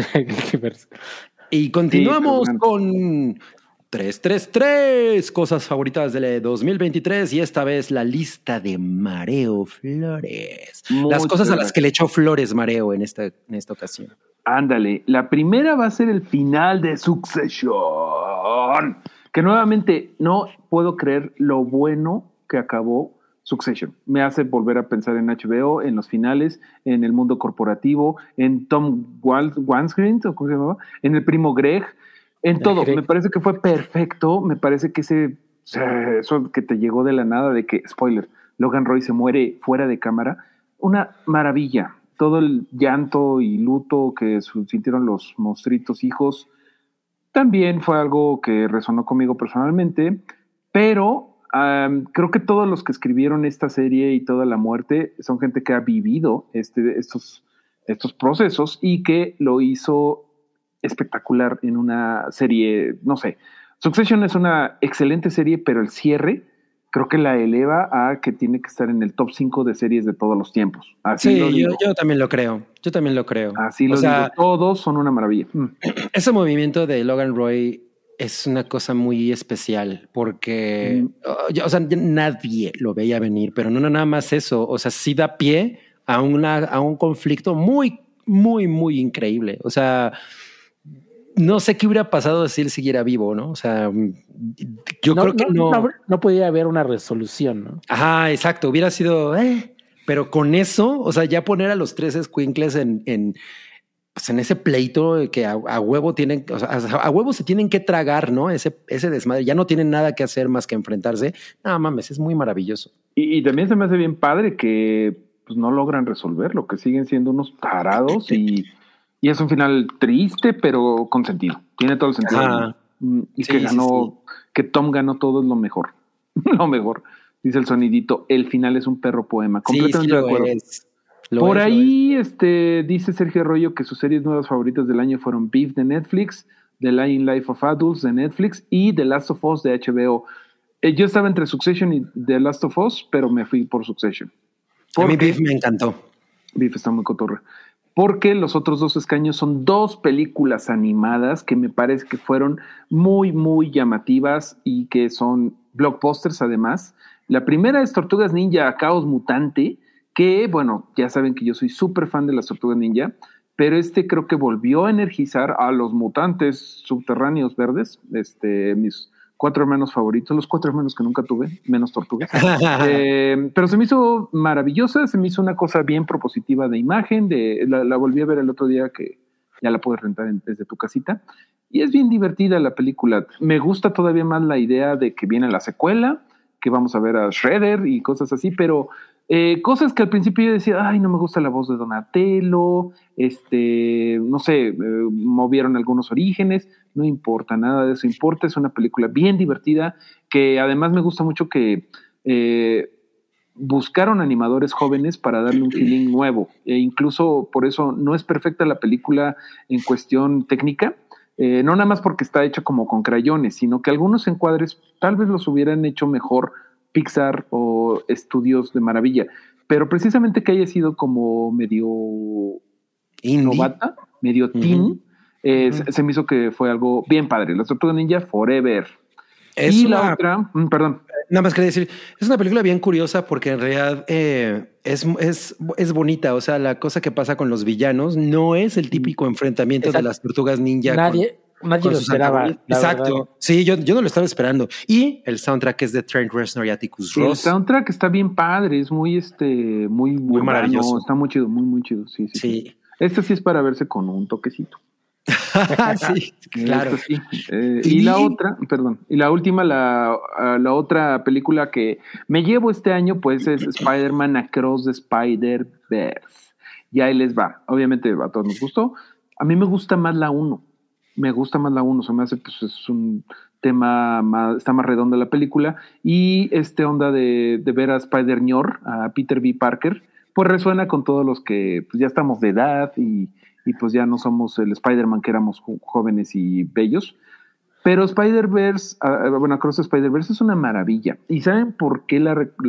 Y continuamos Sí, con 333, cosas favoritas del 2023 y esta vez la lista de Mareo Flores. Las cosas a las que le echó flores Mareo en esta ocasión. Ándale, la primera va a ser el final de Succession, que nuevamente no puedo creer lo bueno que acabó Succession. Me hace volver a pensar en HBO, en los finales, en el mundo corporativo, en Tom Walmsley, ¿o cómo se llamaba? En el primo Greg, en todo. Greg. Me parece que fue perfecto. Me parece que eso que te llegó de la nada de que, spoiler, Logan Roy se muere fuera de cámara, una maravilla. Todo el llanto y luto que sintieron los monstruitos hijos también fue algo que resonó conmigo personalmente, pero creo que todos los que escribieron esta serie y toda la muerte son gente que ha vivido estos procesos y que lo hizo espectacular en una serie, no sé. Succession es una excelente serie, pero el cierre creo que la eleva a que tiene que estar en el top 5 de series de todos los tiempos. Así Sí, lo digo. yo también lo creo. Así lo digo. Todos son una maravilla. Ese movimiento de Logan Roy es una cosa muy especial porque, o sea, nadie lo veía venir, pero no nada más eso. O sea, sí da pie a un conflicto muy, muy, muy increíble. O sea, no sé qué hubiera pasado si él siguiera vivo, ¿no? O sea, yo creo que no podía haber una resolución, ¿no? Ajá, exacto. Hubiera sido, pero con eso, o sea, ya poner a los tres escuincles en ese pleito que a huevo tienen, o sea, a huevo se tienen que tragar, ¿no? Ese desmadre. Ya no tienen nada que hacer más que enfrentarse. No mames, es muy maravilloso. Y también se me hace bien padre que pues, no logran resolverlo, que siguen siendo unos tarados y es un final triste, pero con sentido. Tiene todo el sentido. Ajá. Y sí, que Tom ganó todo es lo mejor. Lo mejor. Dice el sonidito, el final es un perro poema. Completamente de acuerdo. Por ahí dice Sergio Arroyo que sus series nuevas favoritas del año fueron Beef de Netflix, The Lying Life of Adults de Netflix y The Last of Us de HBO. Yo estaba entre Succession y The Last of Us, pero me fui por Succession. A mí Beef me encantó. Beef está muy cotorra. Porque los otros dos escaños son dos películas animadas que me parece que fueron muy, muy llamativas y que son blockbusters además. La primera es Tortugas Ninja Caos Mutante, que, bueno, ya saben que yo soy súper fan de las Tortugas Ninja, pero creo que volvió a energizar a los mutantes subterráneos verdes, mis 4 hermanos favoritos, los 4 hermanos que nunca tuve, menos tortugas. Pero se me hizo maravillosa, se me hizo una cosa bien propositiva de imagen, la volví a ver el otro día que ya la puedes rentar desde tu casita, y es bien divertida la película. Me gusta todavía más la idea de que viene la secuela, que vamos a ver a Shredder y cosas así, pero cosas que al principio yo decía, ay, no me gusta la voz de Donatello, no sé, movieron algunos orígenes, no importa, nada de eso importa, es una película bien divertida, que además me gusta mucho que buscaron animadores jóvenes para darle un feeling nuevo, e incluso por eso no es perfecta la película en cuestión técnica, no nada más porque está hecha como con crayones, sino que algunos encuadres tal vez los hubieran hecho mejor Pixar o estudios de maravilla, pero precisamente que haya sido como medio novata, medio teen, se me hizo que fue algo bien padre. Las Tortugas Ninja Forever. Y la otra, perdón. nada más quería decir, es una película bien curiosa porque en realidad es bonita. O sea, la cosa que pasa con los villanos no es el típico enfrentamiento de las tortugas ninja. Nadie con lo sus esperaba. antagonistas. Exacto. Verdad. Sí, yo no lo estaba esperando. Y el soundtrack es de Trent Reznor y Atticus El Ross. soundtrack está bien padre, es muy muy urbano, maravilloso. está muy chido, muy chido. Sí. Este sí es para verse con un toquecito. Sí, claro. Sí. Y la otra, perdón, y la última, la otra película que me llevo este año, pues es Spider-Man Across the Spider-Verse. Y ahí les va. Obviamente a todos nos gustó. A mí me gusta más la 1. Se me hace, pues es un tema está más redonda la película. Y onda de ver a Spider-Ñor, a Peter B. Parker, pues resuena con todos los que pues, ya estamos de edad y pues ya no somos el Spider-Man que éramos jóvenes y bellos. Pero Spider-Verse, Across the Spider-Verse es una maravilla. ¿Y saben por qué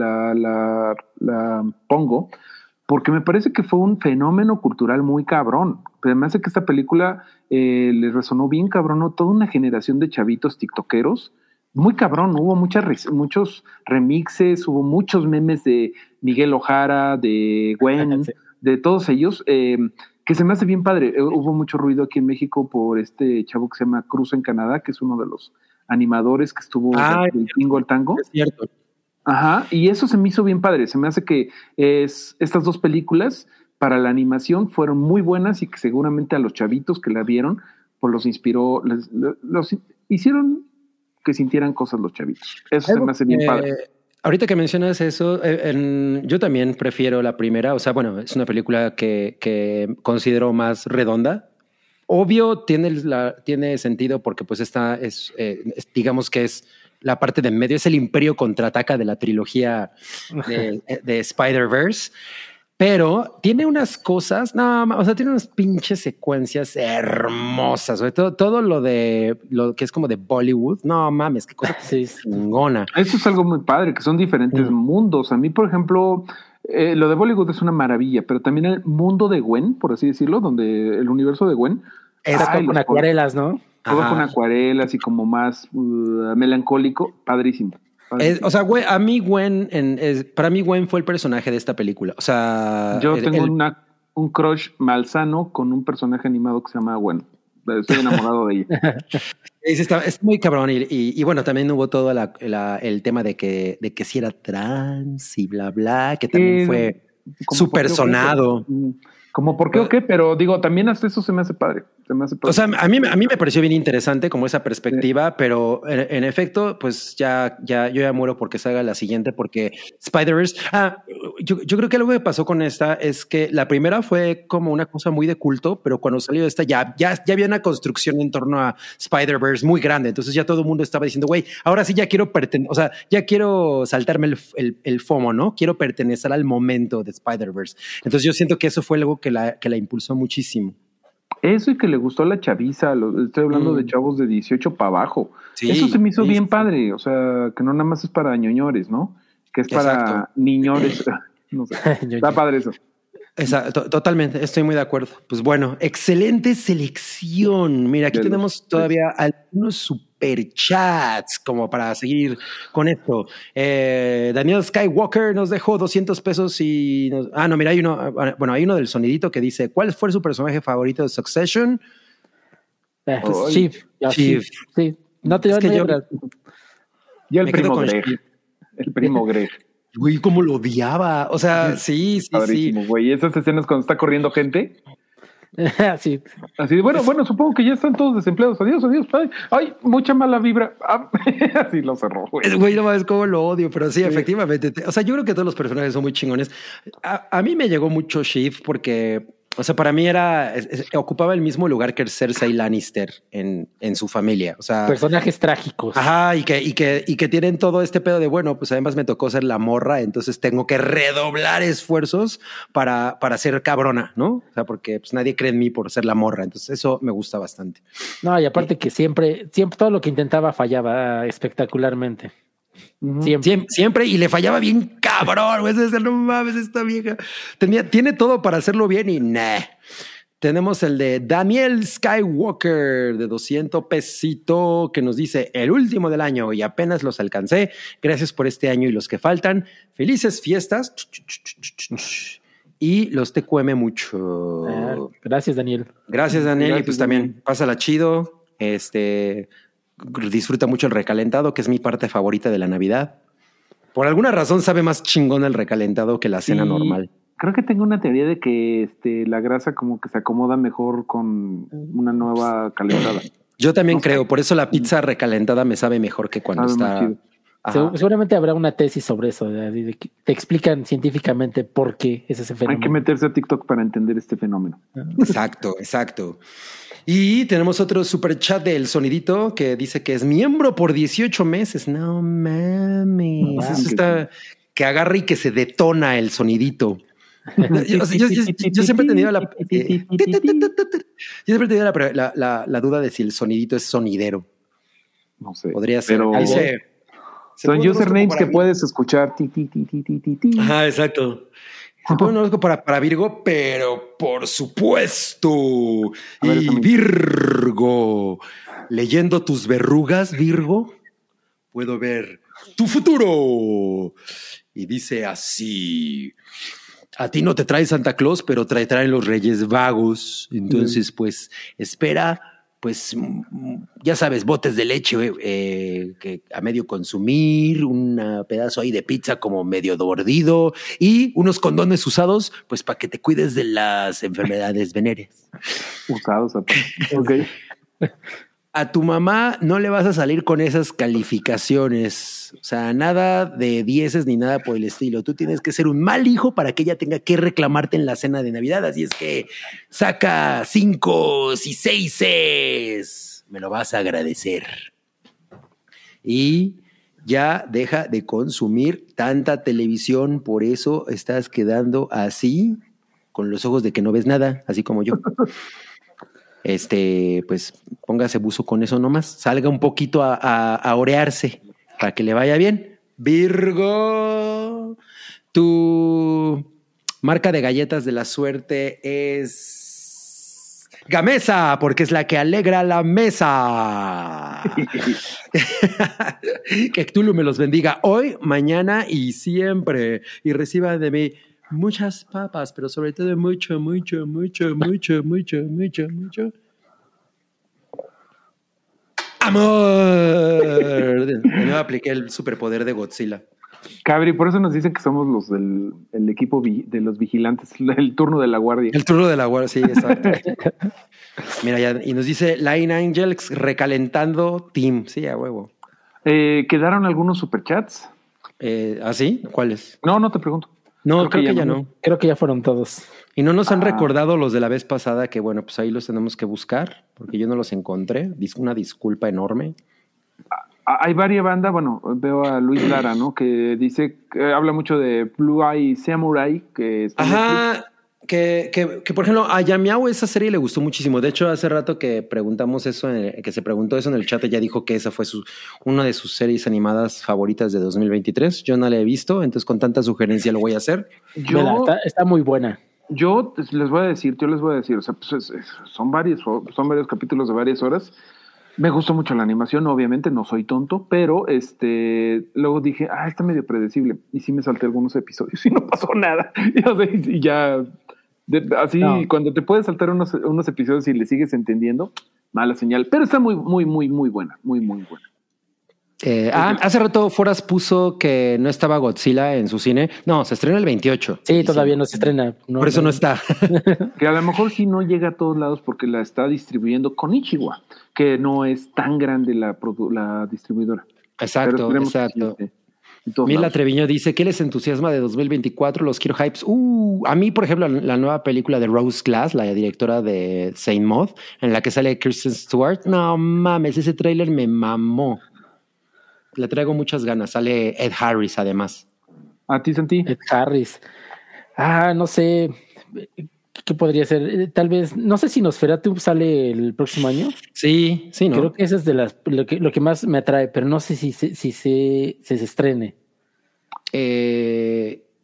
la pongo? Porque me parece que fue un fenómeno cultural muy cabrón. Pero me hace que esta película le resonó bien cabrón, ¿no? Toda una generación de chavitos tiktokeros. Muy cabrón, hubo muchos remixes, hubo muchos memes de Miguel Ojara, de Gwen, sí, de todos ellos, que se me hace bien padre. Hubo mucho ruido aquí en México por este chavo que se llama Cruz en Canadá, que es uno de los animadores que estuvo del Tingo al Tango. Es cierto. Ajá, y eso se me hizo bien padre. Se me hace que estas dos películas para la animación fueron muy buenas y que seguramente a los chavitos que la vieron, pues los inspiró, los hicieron que sintieran cosas los chavitos. Eso se me hace bien padre. Ahorita que mencionas eso, yo también prefiero la primera. O sea, bueno, es una película que considero más redonda. Obvio, tiene sentido porque pues esta digamos que es la parte de en medio, es el Imperio Contraataca de la trilogía de Spider-Verse. Pero tiene unas cosas, tiene unas pinches secuencias hermosas, sobre todo lo que es como de Bollywood. No mames, qué cosa chingona. Eso es algo muy padre, que son diferentes mundos. A mí, por ejemplo, lo de Bollywood es una maravilla, pero también el mundo de Gwen, por así decirlo, donde el universo de Gwen está con acuarelas, ¿no? Todo con acuarelas y como más melancólico, padrísimo. O sea, para mí Gwen fue el personaje de esta película. O sea, yo tengo un crush malsano con un personaje animado que se llama Gwen. Estoy enamorado de ella. Es muy cabrón y bueno, también hubo todo el tema de que si era trans y bla bla, que también fue súper sonado. Como por qué o qué, pero digo, también hasta eso se me hace padre. O sea, a mí me pareció bien interesante como esa perspectiva, pero en efecto, pues yo ya muero porque salga la siguiente, porque Spider-Verse. Yo creo que algo que pasó con esta es que la primera fue como una cosa muy de culto, pero cuando salió esta ya había una construcción en torno a Spider-Verse muy grande. Entonces ya todo el mundo estaba diciendo, güey, ahora sí ya quiero ya quiero saltarme el FOMO, ¿no? Quiero pertenecer al momento de Spider-Verse. Entonces yo siento que eso fue algo que la impulsó muchísimo. Eso y que le gustó a la chaviza, estoy hablando de chavos de 18 para abajo. Sí, eso se me hizo bien padre, o sea, que no nada más es para ñoñores, ¿no? Que es para niñores. No sé, está padre eso. Totalmente, estoy muy de acuerdo. Pues bueno, excelente selección. Mira, aquí tenemos todavía algunos superchats como para seguir con esto. Daniel Skywalker nos dejó 200 pesos y mira, hay uno del sonidito que dice, ¿cuál fue su personaje favorito de Succession? Chief. Sí. No te Yo el primo Greg. El primo Greg. Güey, cómo lo odiaba. O sea, sí. Padrísimo, güey. Esas escenas cuando está corriendo gente. Sí. Así, bueno, supongo que ya están todos desempleados. Adiós. Ay, mucha mala vibra. Así lo cerró, güey. Güey, no sabes cómo lo odio, pero sí, efectivamente. O sea, yo creo que todos los personajes son muy chingones. A mí me llegó mucho Shiv porque, o sea, para mí ocupaba el mismo lugar que Cersei Lannister en su familia. O sea, personajes trágicos. Ajá, y que tienen todo este pedo de, bueno, pues además me tocó ser la morra, entonces tengo que redoblar esfuerzos para ser cabrona, ¿no? O sea, porque pues nadie cree en mí por ser la morra, entonces eso me gusta bastante. No, y aparte que siempre todo lo que intentaba fallaba espectacularmente. Siempre, y le fallaba bien cabrón, güey. No mames, esta vieja tiene todo para hacerlo bien y nah. Tenemos el de Daniel Skywalker de 200 pesito que nos dice el último del año y apenas los alcancé. Gracias por este año y los que faltan. Felices fiestas. Y los TQM mucho. Gracias, Daniel. Gracias, Daniel. Gracias, y pues Daniel. también pásala chido. Disfruta mucho el recalentado, que es mi parte favorita de la Navidad. Por alguna razón sabe más chingón el recalentado que la cena Sí, normal. Creo que tengo una teoría de que la grasa como que se acomoda mejor con una nueva calentada. Yo también No sé. creo, por eso la pizza recalentada me sabe mejor que cuando Sabe más está. chido. Ajá. Seguramente habrá una tesis sobre eso, de que te explican científicamente por qué es ese Hay fenómeno. que meterse a TikTok para entender este fenómeno. Exacto, exacto. Y tenemos otro super chat del Sonidito que dice que es miembro por 18 meses. No mames. Ah, Eso está que agarra y que se detona el sonidito. Yo siempre he tenido la duda de si el sonidito es sonidero. No sé. Podría ser. Pero Dice, son pone un usernames horóscopo que para- puedes escuchar. Ti, ti, ti, ti, ti, ti, ti. Ajá, exacto. Se pone un horóscopo para Virgo, pero por supuesto. A ver, Y Sammy. Virgo, leyendo tus verrugas, Virgo, puedo ver tu futuro. Y dice así: a ti no te trae Santa Claus, pero traen los Reyes Vagos. Entonces, pues, espera, pues, ya sabes, botes de leche que a medio consumir, un pedazo ahí de pizza como medio mordido y unos condones usados, pues, para que te cuides de las enfermedades venéreas. Usados. Ok. A tu mamá no le vas a salir con esas calificaciones, o sea, nada de dieces ni nada por el estilo. Tú tienes que ser un mal hijo para que ella tenga que reclamarte en la cena de Navidad. Así es que saca 5 y 6. Me lo vas a agradecer. Y ya deja de consumir tanta televisión, por eso estás quedando así, con los ojos de que no ves nada, así como yo. Pues póngase buzo con eso nomás, salga un poquito a orearse para que le vaya bien. Virgo, tu marca de galletas de la suerte es Gamesa, porque es la que alegra la mesa. Que Cthulhu me los bendiga hoy, mañana y siempre, y reciba de mí muchas papas, pero sobre todo mucho amor. De nuevo apliqué el superpoder de Godzilla. Cabri, por eso nos dicen que somos los del el equipo de los vigilantes, el turno de la guardia. El turno de la guardia, sí, exacto. Mira, ya, y nos dice Line Angels recalentando team. Sí, a huevo. ¿Quedaron algunos superchats? ¿Ah, sí? ¿Cuáles? No, no te pregunto. No, creo que ya no. Creo que ya fueron todos. Y no nos han recordado los de la vez pasada, que bueno, pues ahí los tenemos que buscar, porque yo no los encontré. Una disculpa enorme. Hay varias bandas, bueno, veo a Luis Lara, ¿no? Que dice, que habla mucho de Blue Eye Samurai, que está en Netflix. Ajá, que por ejemplo, a Yamiao esa serie le gustó muchísimo. De hecho, hace rato que preguntamos eso, que se preguntó eso en el chat, ella dijo que esa fue una de sus series animadas favoritas de 2023. Yo no la he visto, entonces con tanta sugerencia lo voy a hacer. Yo, Está muy buena. yo les voy a decir, o sea, pues son varios capítulos de varias horas. Me gustó mucho la animación, obviamente, no soy tonto, pero luego dije, está medio predecible. Y sí me salté algunos episodios y no pasó nada. Y ya, así, No. cuando te puedes saltar unos episodios y le sigues entendiendo, mala señal. Pero está muy, muy, muy, muy buena, muy, muy buena. Hace rato Foras puso que no estaba Godzilla en su cine. No, se estrena el 28. Sí, todavía no se estrena. Por eso no está. Que a lo mejor sí no llega a todos lados porque la está distribuyendo Konichiwa, que no es tan grande la distribuidora. Exacto, Pero esperemos que exacto. sí esté en todos Mila lados. Treviño dice, ¿qué les entusiasma de 2024? Los quiero hypes. A mí, por ejemplo, la nueva película de Rose Glass, la directora de Saint Maud, en la que sale Kristen Stewart. No mames, ese tráiler me mamó. Le traigo muchas ganas. Sale Ed Harris, además. ¿A ti, Santi? Ed Harris. No sé. ¿Qué podría ser? Tal vez, no sé si Nosferatu sale el próximo año. Sí, ¿no? Creo que eso es de lo que más me atrae, pero no sé si se estrene.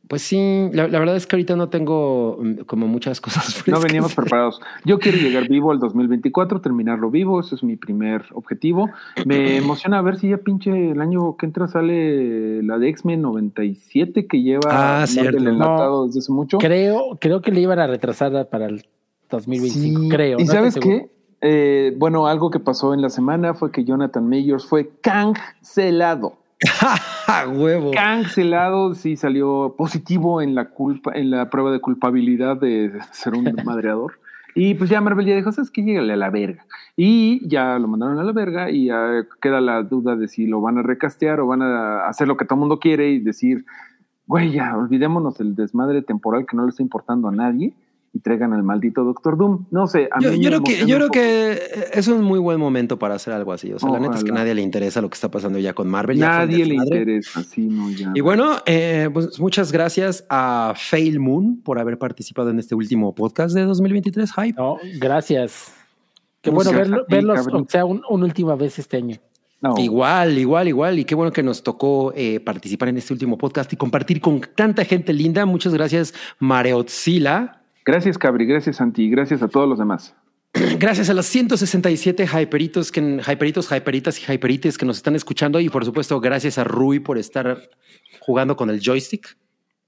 Pues sí, la verdad es que ahorita no tengo como muchas cosas frescas. No veníamos preparados. Yo quiero llegar vivo al 2024, terminarlo vivo, eso es mi primer objetivo. Me emociona ver si ya pinche el año que entra sale la de X-Men 97 que lleva cierto. el enlatado desde hace mucho. Creo que le iban a retrasar para el 2025, sí. creo. ¿Y no sabes qué? Bueno, algo que pasó en la semana fue que Jonathan Majors fue cancelado. Huevo. Cancelado, sí salió positivo en la prueba de culpabilidad de ser un madreador. Y pues ya Marvel ya dijo, ¿sabes qué? Llégale a la verga. Y ya lo mandaron a la verga y ya queda la duda de si lo van a recastear o van a hacer lo que todo el mundo quiere y decir, güey, ya olvidémonos del desmadre temporal que no le está importando a nadie y traigan al maldito Doctor Doom. No sé, a mí yo creo que es un muy buen momento para hacer algo así. O sea, la neta es que a nadie le interesa lo que está pasando ya con Marvel. Nadie le interesa, sí, no, ya. Y bueno, pues muchas gracias a Fail Moon por haber participado en este último podcast de 2023, Hype. No, gracias. Qué bueno verlos, o sea, una última vez este año. No. Igual. Y qué bueno que nos tocó participar en este último podcast y compartir con tanta gente linda. Muchas gracias, Mareotzila. Gracias, Cabri, gracias, Santi, gracias a todos los demás. Gracias a los 167 hyperitos, hyperitas y hyperites que nos están escuchando y por supuesto gracias a Rui por estar jugando con el joystick.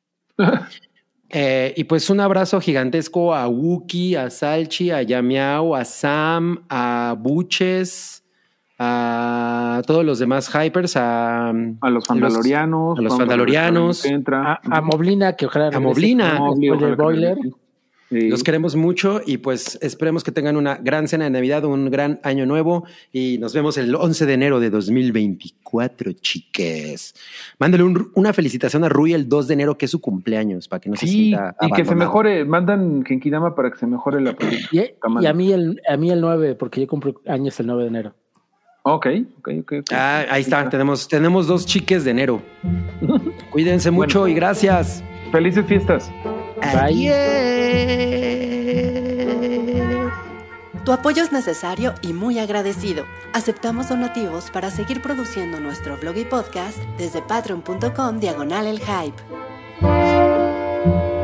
Y pues un abrazo gigantesco a Wookie, a Salchi, a Yamiao, a Sam, a Buches, a todos los demás hypers, a los Fandalorianos, a Moblina, que ojalá a Moblina, el boiler. Sí. Los queremos mucho y pues esperemos que tengan una gran cena de Navidad, un gran año nuevo y nos vemos el 11 de enero de 2024, chiques. Mándale una felicitación a Rui el 2 de enero, que es su cumpleaños, para que no se sienta abandonado. Y que se mejore, mandan Genkidama para que se mejore la y a mí el 9, porque yo cumplo años el 9 de enero. Okay. Ahí está, tenemos 2 chiques de enero. Cuídense mucho y gracias. Felices fiestas. Bye. Tu apoyo es necesario y muy agradecido. Aceptamos donativos para seguir produciendo nuestro blog y podcast desde patreon.com/elhype.